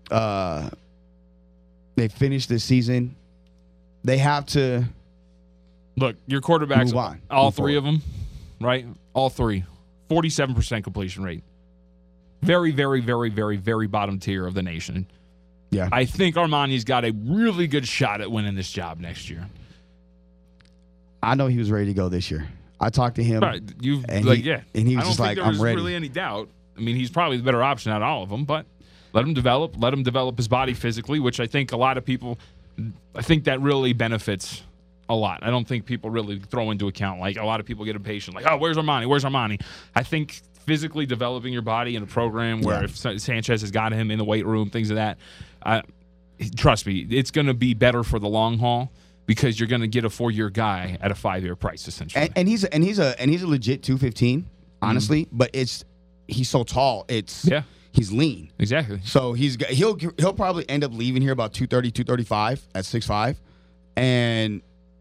uh, they finish the season, they have to Look, your quarterbacks, move on. all Move three forward. of them, right? All three, forty-seven percent completion rate. Very, very, very, very, very bottom tier of the nation. Yeah. I think Armani's got a really good shot at winning this job next year. I know he was ready to go this year. I talked to him. Right, you And like he- yeah, and he was I don't just think like, there "I'm was ready." really any doubt. I mean, he's probably the better option out of all of them, but let him develop. Let him develop his body physically, which I think a lot of people. I think that really benefits a lot. I don't think people really throw into account like a lot of people get impatient, like, oh, where's Armani? Where's Armani? I think physically developing your body in a program where Yeah. if Sa- Sanchez has got him in the weight room, things of that. Uh, trust me, it's going to be better for the long haul. Because you're going to get a four-year guy at a five-year price, essentially. And, and he's and he's a and he's a legit two fifteen, honestly. Mm-hmm. But it's he's so tall. It's yeah, he's lean. Exactly. So he's he'll he'll probably end up leaving here about two thirty, two thirty-five at six five, and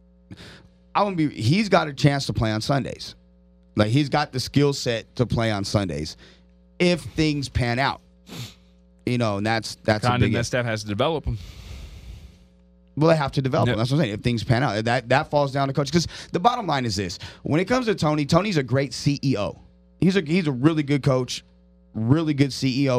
I wouldn't be. He's got a chance to play on Sundays. Like he's got the skill set to play on Sundays, if things pan out. You know, and that's that's a Condon, big. that staff has to develop him. Well, they have to develop Yep. them. That's what I'm saying. If things pan out, that that falls down to coach. Because the bottom line is this: when it comes to Tony, Tony's a great C E O. He's a he's a really good coach, really good C E O.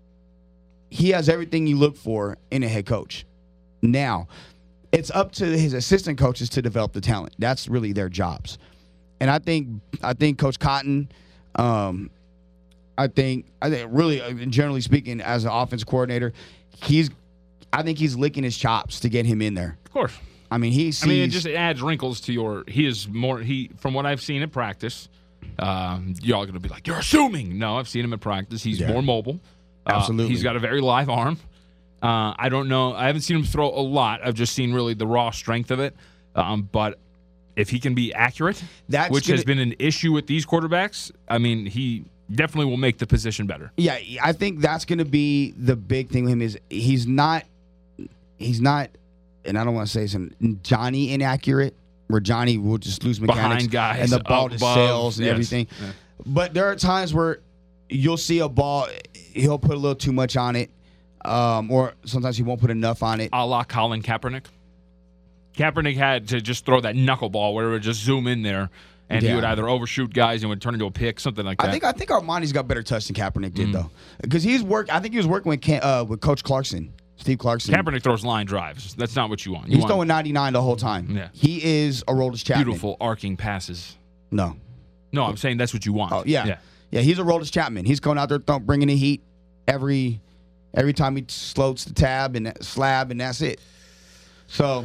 He has everything you look for in a head coach. Now, it's up to his assistant coaches to develop the talent. That's really their jobs. And I think I think Coach Cotton, um, I think I think really, uh, generally speaking, as an offense coordinator, he's. I think he's licking his chops to get him in there. Of course. I mean, he sees. I mean, it just adds wrinkles to your. He is more. He from what I've seen at practice. Um, y'all gonna be like, you're assuming. No, I've seen him at practice. He's Yeah. more mobile. Uh, Absolutely. He's got a very live arm. Uh, I don't know. I haven't seen him throw a lot. I've just seen really the raw strength of it. Um, but if he can be accurate, That's which gonna- has been an issue with these quarterbacks, I mean, he definitely will make the position better. Yeah, I think that's going to be the big thing with him is he's not, he's not, and I don't want to say it's an Johnny inaccurate, where Johnny will just lose mechanics Behind guys, and the ball up just above, sails and yes. everything. Yeah. But there are times where you'll see a ball, he'll put a little too much on it, um, or sometimes he won't put enough on it. A la Colin Kaepernick. Kaepernick had to just throw that knuckleball where it would just zoom in there, and Yeah. he would either overshoot guys and would turn into a pick, something like that. I think I think Armani's got better touch than Kaepernick Mm. did though, because he's work. I think he was working with Cam, uh, with Coach Clarkson, Steve Clarkson. Kaepernick throws line drives. That's not what you want. You He's want throwing ninety-nine the whole time. Yeah. He is a Roldis Chapman. beautiful arcing passes. No. No, I'm saying that's what you want. Oh yeah. yeah. yeah, He's a Roldis Chapman. He's going out there th- bringing the heat every every time he slows the tab and that slab, and that's it. So,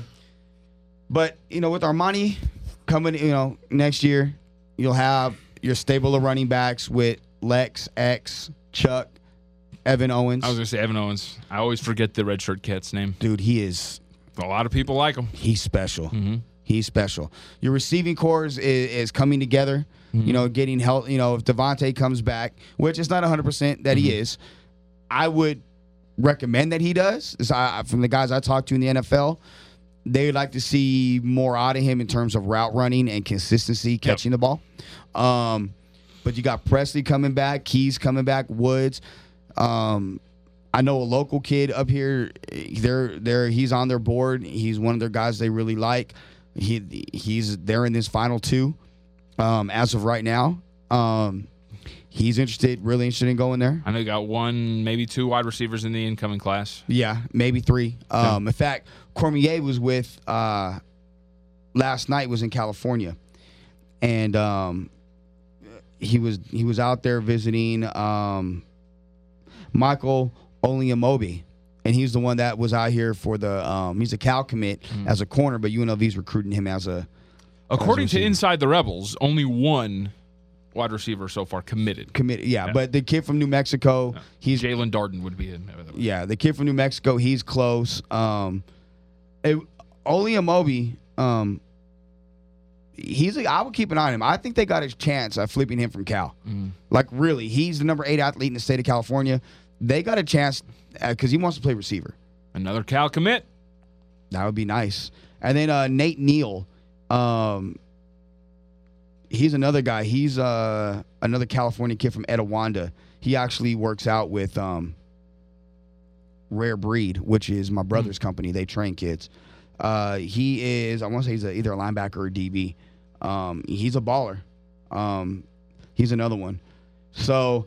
but you know, with Armani coming, you know, next year, you'll have your stable of running backs with Lex, X, Chuck, Evan Owens. I was gonna say Evan Owens. I always forget the redshirt cat's name. Dude, he is A lot of people like him. he's special. Mm-hmm. He's special. Your receiving core is, is coming together. Mm-hmm. You know, getting help. You know, if Devontae comes back, which is not one hundred percent that Mm-hmm. he is, I would recommend that he does. As I, from the guys I talked to in the N F L, they would like to see more out of him in terms of route running and consistency catching the ball. Um, but you got Presley coming back, Keys coming back, Woods. Um, I know a local kid up here. They're they're he's on their board. He's one of their guys they really like. He he's they're in this final two um, as of right now. Um, he's interested, really interested in going there. I know you got one, maybe two wide receivers in the incoming class. Yeah, maybe three. Um, in fact, Cormier was with uh, last night was in California, and um, he was he was out there visiting um, Michael Oliamobi, and he's the one that was out here for the. Um, he's a Cal commit as a corner, but U N L V's recruiting him as a. According as a to receiver. Inside the Rebels, only one wide receiver so far committed. Committed, yeah, Yeah. but the kid from New Mexico, he's Jalen Darden would be in. yeah, the kid from New Mexico, he's close. Um, it, Oliamobi, um, he's a, I would keep an eye on him. I think they got a chance at flipping him from Cal. Mm. Like really, he's the number eight athlete in the state of California. They got a chance because he wants to play receiver. Another Cal commit. That would be nice. And then uh, Nate Neal, um, he's another guy. He's uh, another California kid from Etowanda. He actually works out with um, Rare Breed, which is my brother's mm-hmm. company. They train kids. Uh, he is, I want to say he's a, either a linebacker or a D B. Um, he's a baller. Um, he's another one. So,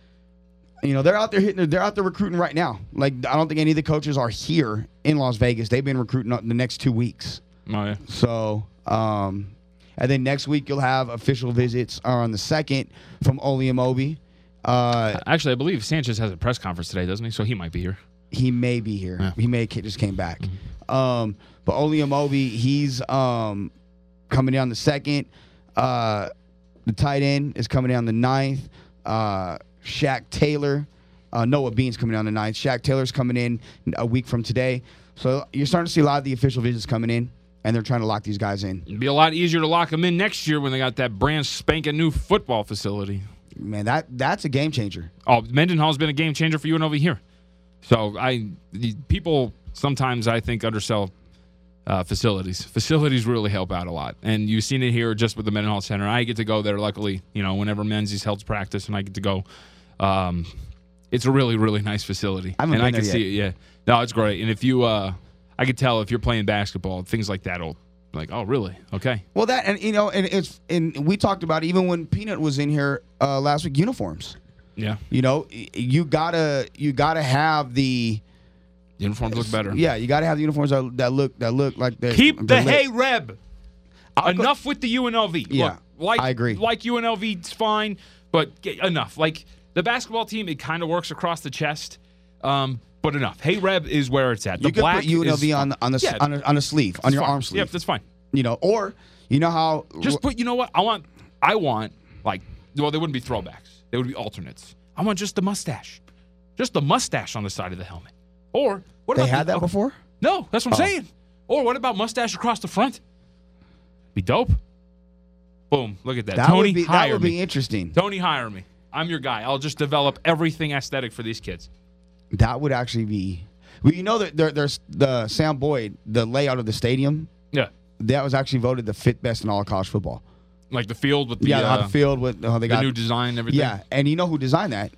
you know, they're out there hitting, they're out there recruiting right now. Like, I don't think any of the coaches are here in Las Vegas. They've been recruiting the next two weeks. Oh, yeah. So, um, and then next week you'll have official visits on the second from Oleamobi. Uh, Actually, I believe Sanchez has a press conference today, doesn't he? So he might be here. He may be here. Yeah. He may have just came back. Mm-hmm. Um, but Oleamobi, he's um, coming in on the second. Uh, the tight end is coming in on the ninth. Uh, Shaq Taylor, uh, Noah Bean's coming in on the ninth. Shaq Taylor's coming in a week from today. So you're starting to see a lot of the official visits coming in, and they're trying to lock these guys in. It'd be a lot easier to lock them in next year when they got that brand spanking new football facility. Man, that that's a game changer. Oh, Mendenhall's been a game changer for you and over here. So I, the people sometimes I think undersell uh, facilities. Facilities really help out a lot, and you've seen it here just with the Mendenhall Center. I get to go there, luckily, you know, whenever Menzies holds practice, and I get to go. Um, it's a really, really nice facility, I haven't and been I can there see yet. it. Yeah, no, it's great. And if you, uh, I could tell if you're playing basketball, things like that'll. Like, oh, really? Okay. Well, that and you know, and it's and we talked about it even when Peanut was in here uh, last week. Uniforms. Yeah. You know, you gotta you gotta have the uniforms look better. Yeah, you gotta have the uniforms that, that look that look like they keep they're the lit. Hey Reb. I'll Enough go, with the U N L V. Yeah, look, like, I agree. Like U N L V, it's fine, but get, enough. Like the basketball team, it kind of works across the chest. Um, But enough. Hey Reb is where it's at. The you can black put U N L V on the on the, yeah, on, a, on a sleeve on your fine. arm sleeve. Yep, that's fine. You know, or you know how just put. You know what? I want. I want like. Well, they wouldn't be throwbacks. They would be alternates. I want just the mustache, just the mustache on the side of the helmet. Or what they about had the, that oh, before? No, that's what I'm oh. saying. Or what about mustache across the front? Be dope. Boom! Look at that. That Tony, would be hire that would me. be interesting. Tony, hire me. I'm your guy. I'll just develop everything aesthetic for these kids. That would actually be. Well, you know that there, there's the Sam Boyd, the layout of the stadium. Yeah. That was actually voted the fifth best in all of college football. Like the field with the yeah, uh, the field with how they the got new design and everything. Yeah, and you know who designed that?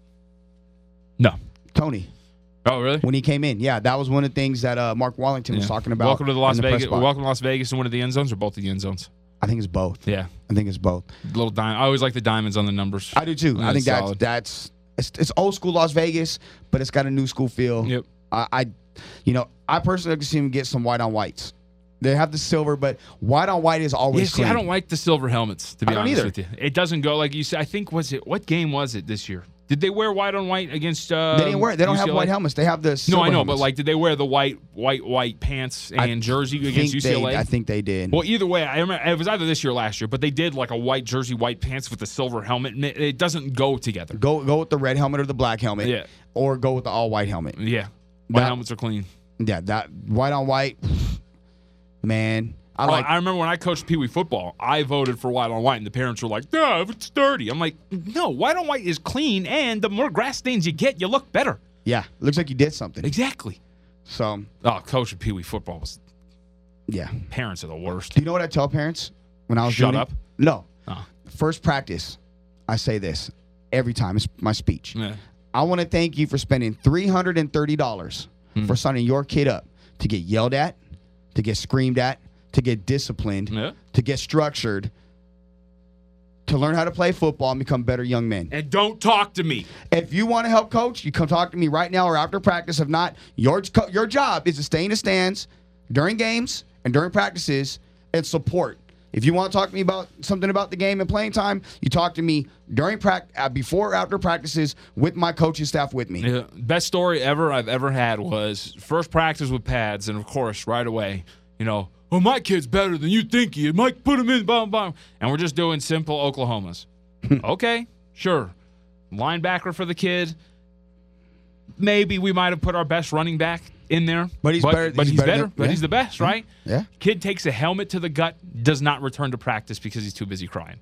No. Tony. Oh, really? When he came in, yeah, that was one of the things that uh, Mark Wallington yeah. was talking about. Welcome to the Las the Vegas. Welcome to Las Vegas in one of the end zones or both of the end zones. I think it's both. Yeah, I think it's both. Little diamond. I always like the diamonds on the numbers. I do too. I, I think that's solid. that's it's, it's old school Las Vegas, but it's got a new school feel. Yep. I, I you know, I personally like to see him get some white on whites. They have the silver, but white on white is always yeah, see, clean. I don't like the silver helmets, to be I don't honest either. with you. It doesn't go like you said. I think was it what game was it this year? Did they wear white on white against? Uh, they didn't wear. They don't U C L A? have white helmets. They have the silver no, I know, helmets. but like, did they wear the white, white, white pants and I jersey against U C L A? They, I think they did. Well, either way, I remember it was either this year or last year, but they did like a white jersey, white pants with the silver helmet. And it, it doesn't go together. Go go with the red helmet or the black helmet. Yeah. Or go with the all white helmet. Yeah. White That- helmets are clean. Yeah, that white on white. Man, I Oh, like. I remember when I coached Pee Wee football, I voted for white on white, and the parents were like, "No, it's dirty." I'm like, "No, white on white is clean, and the more grass stains you get, you look better." Yeah, looks like you did something. Exactly. So, Oh, coaching Pee Wee football was. yeah. Parents are the worst. Do you know what I tell parents when I was Shut doing up. it? No. Oh. First practice, I say this every time. It's my speech. Yeah. I want to thank you for spending three hundred thirty dollars Hmm. for signing your kid up to get yelled at, to get screamed at, to get disciplined, Yeah. to get structured, to learn how to play football and become better young men. And don't talk to me. If you want to help coach, you come talk to me right now or after practice. If not, your your job is to stay in the stands during games and during practices and support. If you want to talk to me about something about the game and playing time, you talk to me during practice, uh, before or after practices with my coaching staff with me. Yeah. Best story ever I've ever had was first practice with pads, and of course, right away, you know, oh, my kid's better than you think he is. Mike, put him in, blah, blah. And we're just doing simple Oklahomas. Okay, sure. Linebacker for the kid. Maybe we might have put our best running back in there. But he's better- But he's he's, better better. than- but yeah. he's the best, right? Yeah. Kid takes a helmet to the gut, does not return to practice because he's too busy crying.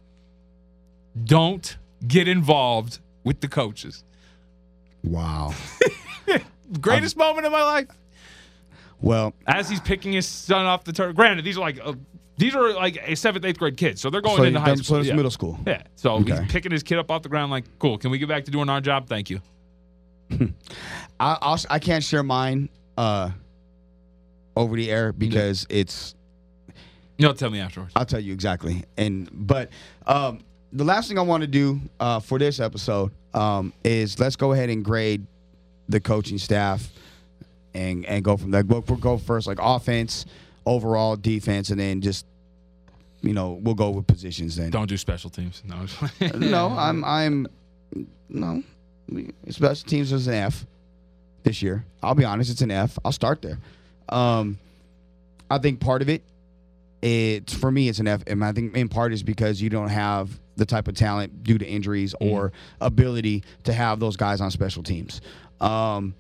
Don't get involved with the coaches. Wow. Greatest moment of my life. Well, As he's picking his son off the turf. Granted, these are like uh, these are like a seventh, eighth grade kids, so they're going so, into high so school. it's yeah. middle school. Yeah. So Okay. he's picking his kid up off the ground like, cool, can we get back to doing our job? Thank you. I I'll, I can't share mine uh, over the air because yeah. it's. You'll tell me afterwards. I'll tell you exactly. And but um, the last thing I want to do uh, for this episode um, is let's go ahead and grade the coaching staff and and go from there. We'll, we'll go first like offense, overall defense, and then just you know we'll go with positions. Then don't do special teams. No, no, I'm I'm no. Special teams was an F this year. I'll be honest, it's an F. I'll start there. Um, I think part of it, it's for me, it's an F. And I think in part is because you don't have the type of talent due to injuries mm. or ability to have those guys on special teams. Um,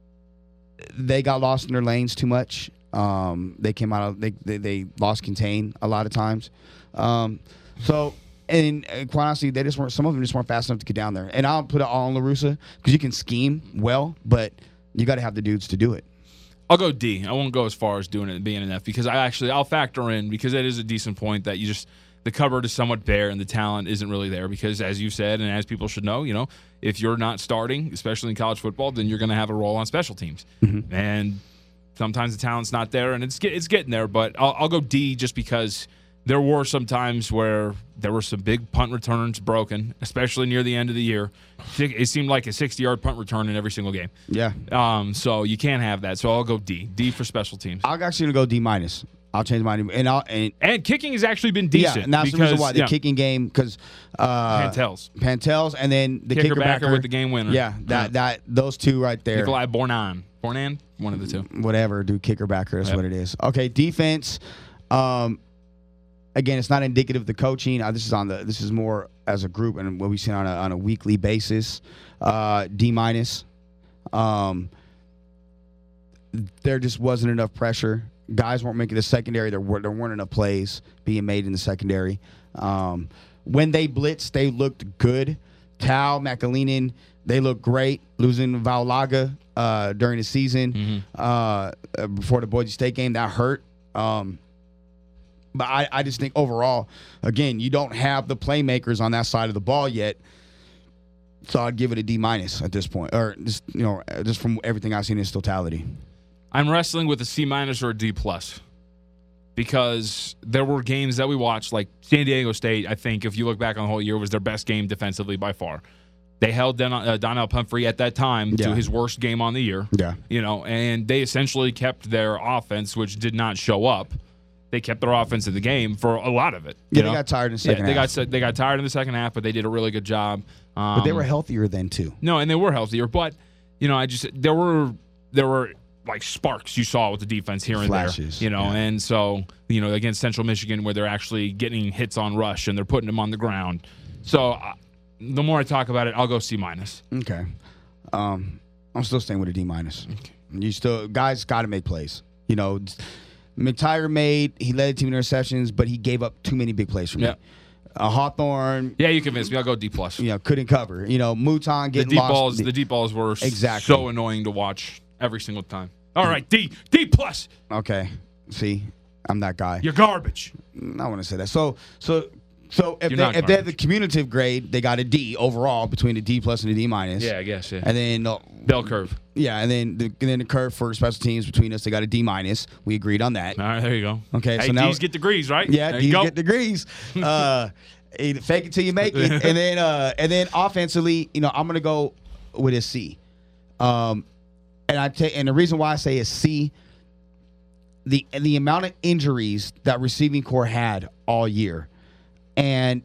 they got lost in their lanes too much. Um, they came out of they they, they lost contain a lot of times. Um, so. And uh, quite honestly, they just weren't. Some of them just weren't fast enough to get down there. And I'll put it all on La Russa because you can scheme well, but you got to have the dudes to do it. I'll go D. I won't go as far as doing it being an F because I actually I'll factor in because it is a decent point that you just the cupboard is somewhat bare and the talent isn't really there because as you said and as people should know, you know, if you're not starting, especially in college football, then you're going to have a role on special teams. Mm-hmm. And sometimes the talent's not there, and it's get, it's getting there. But I'll, I'll go D just because. There were some times where there were some big punt returns broken, especially near the end of the year. It seemed like a sixty-yard punt return in every single game. Yeah. Um. So you can't have that. So I'll go D. D for special teams. I'm actually gonna go D minus. I'll change mine. And I'll and, and kicking has actually been decent. Yeah, and that's because, the reason why the yeah. kicking game because uh, Pantels, Pantels, and then the kicker, kicker backer backer with the game winner. Yeah, that uh, that those two right there. Nikolai Bornan, Bornan, one of the two. Whatever, dude. Kicker backer. That's yep. what it is. Okay, defense. Um. Again, it's not indicative of the coaching. Uh, this is on the. This is more as a group and what we see on a on a weekly basis. Uh, D minus. Um, there just wasn't enough pressure. Guys weren't making the secondary. There were there weren't enough plays being made in the secondary. Um, when they blitzed, they looked good. Tal, McAleenan, they looked great. Losing Vaulaga uh, during the season mm-hmm. uh, before the Boise State game, that hurt. Um, But I, I just think overall, again, you don't have the playmakers on that side of the ball yet. So I'd give it a D minus at this point, or just you know, just from everything I've seen in its totality. I'm wrestling with a C minus or a D plus because there were games that we watched, like San Diego State. I think if you look back on the whole year, was their best game defensively by far. They held Don, uh, Donnell Pumphrey at that time yeah. to his worst game on the year. Yeah, you know, and they essentially kept their offense, which did not show up. They kept their offense in the game for a lot of it. Yeah, know? they got tired in the second yeah, they half. Got, they got tired in the second half, but they did a really good job. Um, but they were healthier then, too. No, and they were healthier. But, you know, I just there were, there were like, sparks you saw with the defense here and Flashes, there. You know, yeah. and so, you know, against Central Michigan where they're actually getting hits on rush and they're putting them on the ground. So uh, the more I talk about it, I'll go C minus. Okay. Um, I'm still staying with a D minus. Okay. You still, guys got to make plays. You know, McTire made, he led the team in interceptions, but he gave up too many big plays for me. Yep. Uh, Hawthorne. Yeah, you convinced me. I'll go D plus. You know, couldn't cover. You know, Mouton getting the deep lost. balls. The deep balls were exactly. so annoying to watch every single time. All right, D D plus. Okay, see, I'm that guy. You're garbage. I want to say that. So so so if You're they not if they have the cumulative grade, they got a D overall between the D plus and the D minus. Yeah, I guess. Yeah. And then uh, bell curve. Yeah, and then the and then the curve for special teams between us, they got a D minus. We agreed on that. All right, there you go. Okay, hey, so now D's get degrees, right? Yeah, there D's get degrees. uh, fake it till you make it, and then uh, and then offensively, you know, I'm gonna go with a C. Um, and I take and the reason why I say a C, the the amount of injuries that receiving corps had all year, and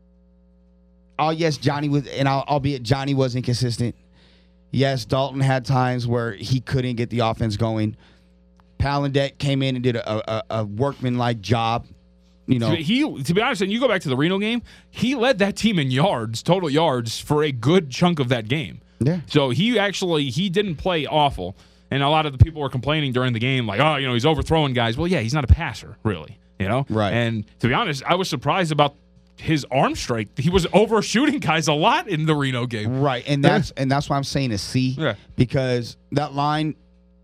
oh yes, Johnny was, and I'll, albeit Johnny was inconsistent. Yes, Dalton had times where he couldn't get the offense going. Palandek came in and did a, a, a workman-like job. You know, he to be honest, and you go back to the Reno game, he led that team in yards, total yards, for a good chunk of that game. Yeah. So he actually he didn't play awful, and a lot of the people were complaining during the game, like, oh, you know, he's overthrowing guys. Well, yeah, he's not a passer, really. You know, right? And to be honest, I was surprised about his arm strength. He was overshooting guys a lot in the Reno game. Right, and that's and that's why I'm saying a C. Yeah. Because that line,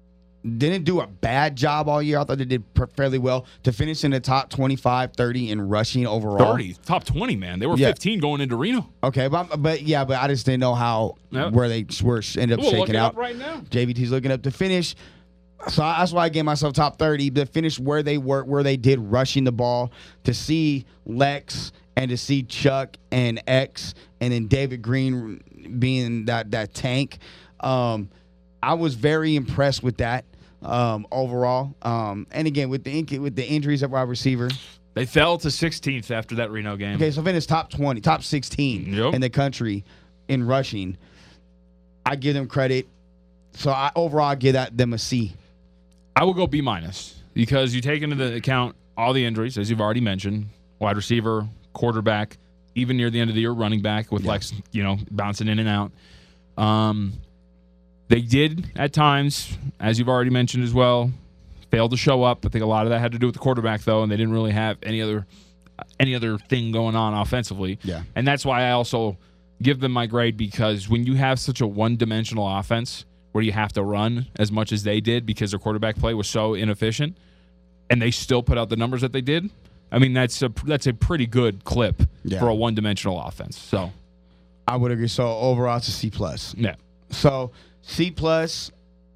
didn't do a bad job all year. I thought they did fairly well to finish in the top twenty-five, thirty in rushing overall. thirty, top twenty, man. They were Yeah. fifteen going into Reno. Okay, but but yeah, but I just didn't know how Yep. where they were ended up We'll look shaking it out. up right now. J V T's looking up to finish. So I, that's why I gave myself top thirty to finish where they were, where they did rushing the ball, to see Lex and to see Chuck and X and then David Green being that that tank. Um, I was very impressed with that um, overall. Um, and again, with the in- with the injuries at wide receiver. They fell to sixteenth after that Reno game. Okay, so finished top twenty, top sixteen Yep. in the country in rushing. I give them credit. So I overall I give that them a C. I will go B minus because you take into the account all the injuries, as you've already mentioned, wide receiver, quarterback, even near the end of the year, running back with Yeah. Lex, you know, bouncing in and out. Um, they did at times, as you've already mentioned as well, fail to show up. I think a lot of that had to do with the quarterback, though, and they didn't really have any other any other thing going on offensively. Yeah. And that's why I also give them my grade, because when you have such a one-dimensional offense where you have to run as much as they did because their quarterback play was so inefficient, and they still put out the numbers that they did, I mean, that's a that's a pretty good clip Yeah. for a one-dimensional offense. So, I would agree. So overall it's a C plus. yeah. So C plus,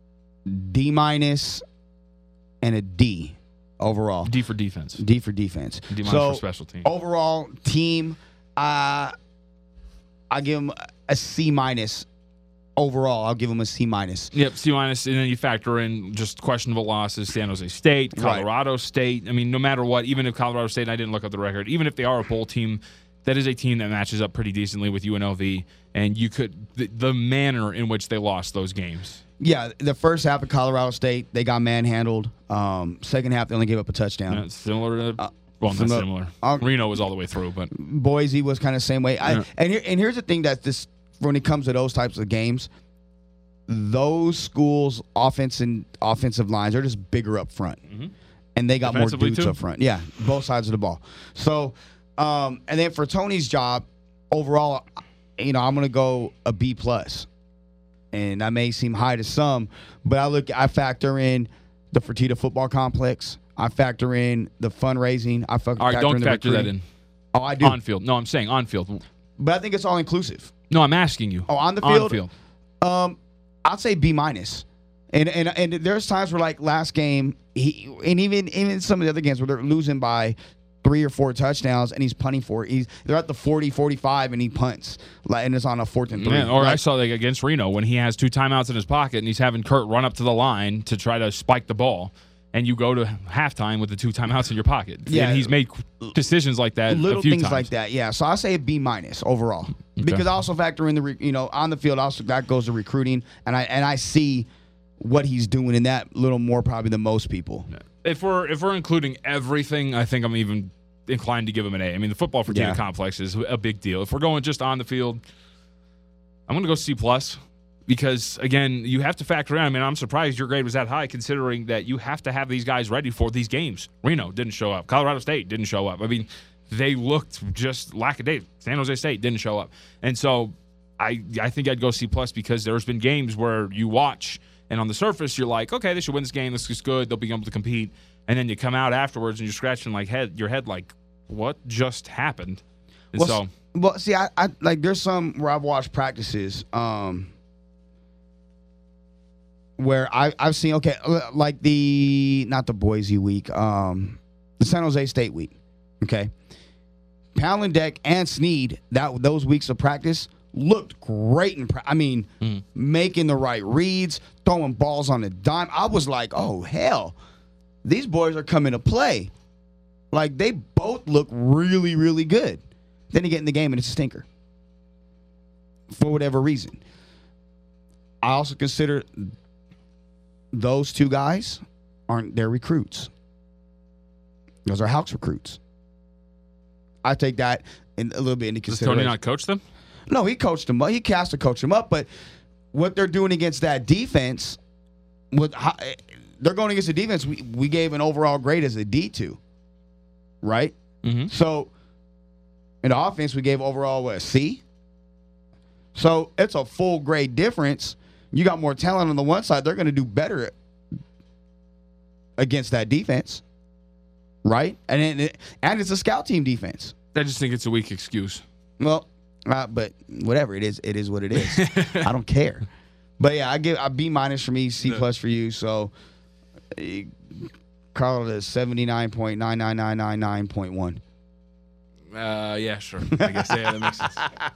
D minus, and a D overall. D for defense. D for defense. D minus so for special team. overall team, uh, I give them a C minus. Overall, I'll give them a C minus. Yep, C minus, and then you factor in just questionable losses, San Jose State, Right. Colorado State. I mean, no matter what, even if Colorado State, and I didn't look up the record, even if they are a bowl team, that is a team that matches up pretty decently with U N L V, and you could the, the manner in which they lost those games. Yeah, the first half of Colorado State, they got manhandled. Um, second half, they only gave up a touchdown. Uh, similar to, Uh, well, not similar- similar. uh, Reno was all the way through, but Boise was kind of the same way. I, Yeah. and here, and here's the thing that this when it comes to those types of games, those schools' offense and offensive lines are just bigger up front, and they got more Defensively, dudes too? up front. Yeah, both sides of the ball. So, um, and then for Tony's job, overall, you know, I'm gonna go a B plus, and that may seem high to some, but I look, I factor in the Fertitta Football Complex. I factor in the fundraising. I fa- all right, factor don't in the factor that recruiting. in. Oh, I do, On field. No, I'm saying on field. but I think it's all inclusive. No, I'm asking you. Oh, on the On field, field. Um, I'd say B minus. And and and there's times where like last game, he and even even some of the other games where they're losing by three or four touchdowns and he's punting for it. He's they're at the forty, forty-five and he punts. Like and it's on a fourth and three. Yeah, or I Like, saw like against Reno when he has two timeouts in his pocket and he's having Kurt run up to the line to try to spike the ball, and you go to halftime with the two timeouts in your pocket. Yeah. And he's made decisions like that little a few things times. like that. Yeah. So I say a B minus overall because I also factor in the re, you know on the field also that goes to recruiting and I and I see what he's doing in that little more probably than most people. If we're if we're including everything, I think I'm even inclined to give him an A. I mean, the football Fertitta Yeah. complex is a big deal. If we're going just on the field, I'm going to go C plus because again, you have to factor in. I mean, I'm surprised your grade was that high considering that you have to have these guys ready for these games. Reno didn't show up. Colorado State didn't show up. I mean, they looked just lackadaisical. San Jose State didn't show up, and so I I think I'd go C plus because there's been games where you watch. And on the surface, you're like, okay, they should win this game. This is good. They'll be able to compete. And then you come out afterwards and you're scratching like head your head like, what just happened? And Well, so s- well, see, I, I like there's some where I've watched practices, um, where I I've seen okay, l- like the not the Boise week, um, the San Jose State week, okay. Palandeck and Snead that those weeks of practice looked great in pra- I mean, Mm. making the right reads, throwing balls on the dime. I was like, oh hell, these boys are coming to play. Like they both look really, really good. Then you get in the game and it's a stinker. For whatever reason. I also consider those two guys aren't their recruits. Those are house recruits. I take that in a little bit into does consideration. Tony not coach them? No, he coached them up. He cast to coach them up, but what they're doing against that defense, with how, they're going against the defense we, we gave an overall grade as a D to, right? Mm-hmm. So in the offense, we gave overall what, a C? So it's a full grade difference. You got more talent on the one side. They're going to do better against that defense, right? And it, and it's a scout team defense. I just think it's a weak excuse. Well, uh, but whatever it is, it is what it is. I don't care. But yeah, I give a B minus for me, C plus for you. So uh, call it a seventy-nine point nine nine nine nine nine point one. Uh, yeah, sure. I guess yeah, that makes sense.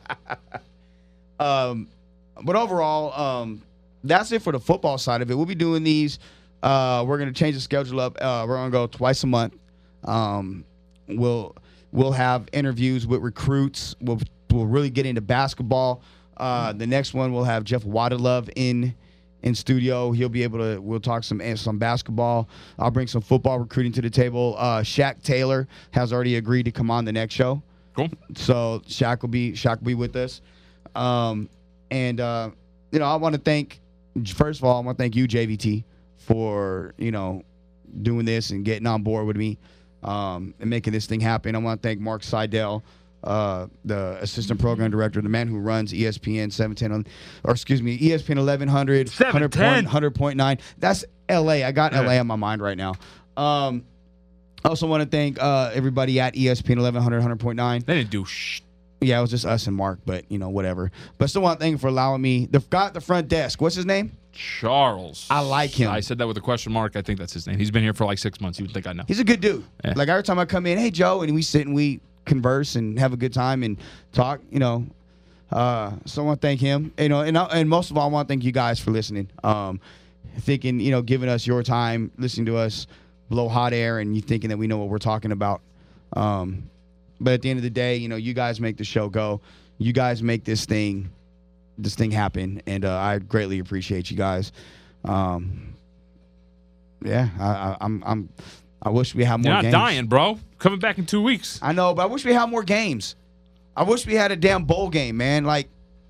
Um, but overall, um, that's it for the football side of it. We'll be doing these. Uh, we're gonna change the schedule up. Uh, we're gonna go twice a month. Um, we'll we'll have interviews with recruits. We'll we'll really get into basketball. Uh, the next one we'll have Jeff Waterlove in in studio. He'll be able to. We'll talk some some basketball. I'll bring some football recruiting to the table. Uh, Shaq Taylor has already agreed to come on the next show. Cool. So Shaq will be Shaq will be with us. Um, and uh, you know, I want to thank. First of all, I want to thank you, J V T, for you know doing this and getting on board with me um, and making this thing happen. I want to thank Mark Seidel. Uh, the assistant program director, the man who runs E S P N seven ten, or excuse me, E S P N eleven hundred, one hundred point nine. That's L A. I got L A on my mind right now. Um, I also want to thank uh, everybody at E S P N eleven hundred, one hundred point nine. They didn't do shh. Yeah, it was just us and Mark, but, you know, whatever. But still want to thank him for allowing me. The guy at the front desk, what's his name? Charles. I like him. I said that with a question mark. I think that's his name. He's been here for like six months. You would think I know. He's a good dude. Yeah. Like, every time I come in, hey, Joe, and we sit and we converse and have a good time and talk, you know. Uh, so I want to thank him. You know, and, and most of all, I want to thank you guys for listening. Um, thinking, you know, giving us your time, listening to us blow hot air, and you thinking that we know what we're talking about. Um, but at the end of the day, you know, you guys make the show go. You guys make this thing, this thing happen, and uh, I greatly appreciate you guys. Um, yeah, I, I, I'm, I'm, I wish we had more. You're not games. dying, bro. Coming back in two weeks. I know, but I wish we had more games. I wish we had a damn bowl game, man. Like,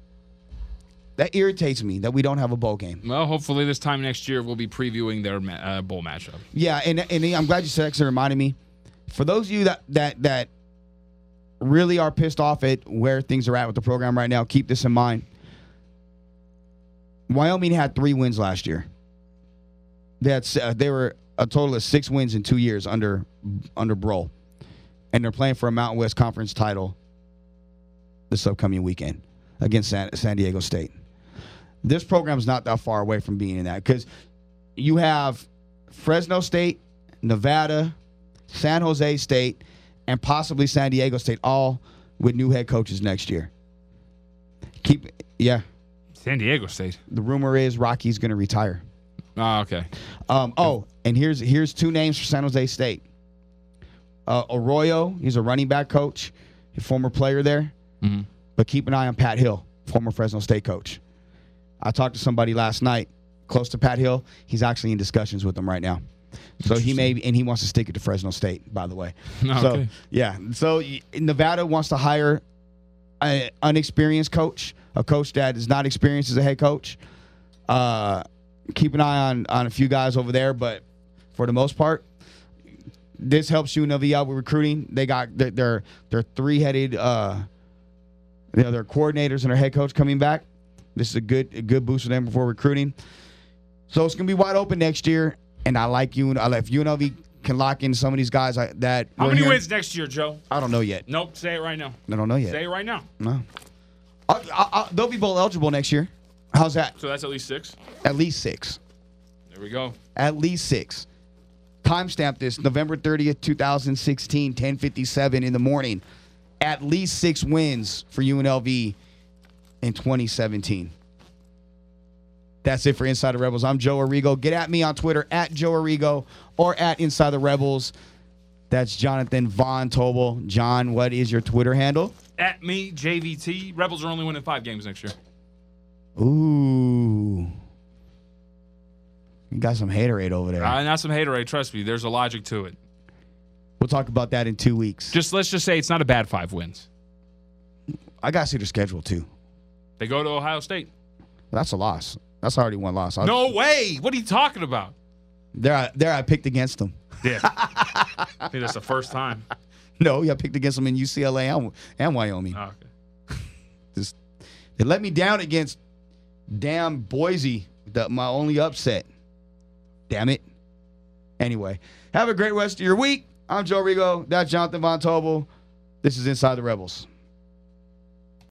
that irritates me that we don't have a bowl game. Well, hopefully this time next year we'll be previewing their ma- uh, bowl matchup. Yeah, and and I'm glad you said that because it reminded me. For those of you that that that really are pissed off at where things are at with the program right now, keep this in mind. Wyoming had three wins last year. They had uh, they were a total of six wins in two years under under Brohl, and they're playing for a Mountain West Conference title this upcoming weekend against San, San Diego State. This program's not that far away from being in that because you have Fresno State, Nevada, San Jose State, and possibly San Diego State, all with new head coaches next year. Keep, yeah. San Diego State. The rumor is Rocky's going to retire. Oh, okay. Um, oh, and here's here's two names for San Jose State. Uh, Arroyo, he's a running back coach, a former player there. Mm-hmm. But keep an eye on Pat Hill, former Fresno State coach. I talked to somebody last night close to Pat Hill. He's actually in discussions with them right now. So he may, and he wants to stick it to Fresno State, by the way. Okay. So, yeah. So Nevada wants to hire an unexperienced coach, a coach that is not experienced as a head coach. Uh, keep an eye on, on a few guys over there, but for the most part, this helps U N L V out with recruiting. They got their their, their three-headed, uh, you know, their coordinators and their head coach coming back. This is a good a good boost for them before recruiting. So it's gonna be wide open next year, and I like you. I like if U N L V can lock in some of these guys I, that. How many hearing, wins next year, Joe? I don't know yet. Nope. Say it right now. I don't know yet. Say it right now. No. I'll, I'll, I'll, they'll be bowl eligible next year. How's that? So that's at least six. At least six. There we go. At least six. Timestamp this November thirtieth, twenty sixteen, ten fifty-seven in the morning. At least six wins for U N L V in twenty seventeen. That's it for Inside the Rebels. I'm Joe Arrigo. Get at me on Twitter at Joe Arrigo or at Inside the Rebels. That's Jonathan Von Tobel. John, what is your Twitter handle? At me, J V T. Rebels are only winning five games next year. Ooh. You got some haterade over there. Uh, not some haterade. Trust me. There's a logic to it. We'll talk about that in two weeks. Just let's just say it's not a bad five wins. I got to see their schedule, too. They go to Ohio State. That's a loss. That's already one loss. I'll, No way. What are you talking about? There, I, there I picked against them. Yeah. I think that's the first time. No, yeah, I picked against them in U C L A and, and Wyoming. Oh, okay. Just, they let me down against damn Boise, the, my only upset. Damn it. Anyway, have a great rest of your week. I'm Joe Rigo. That's Jonathan Von Tobel. This is Inside the Rebels.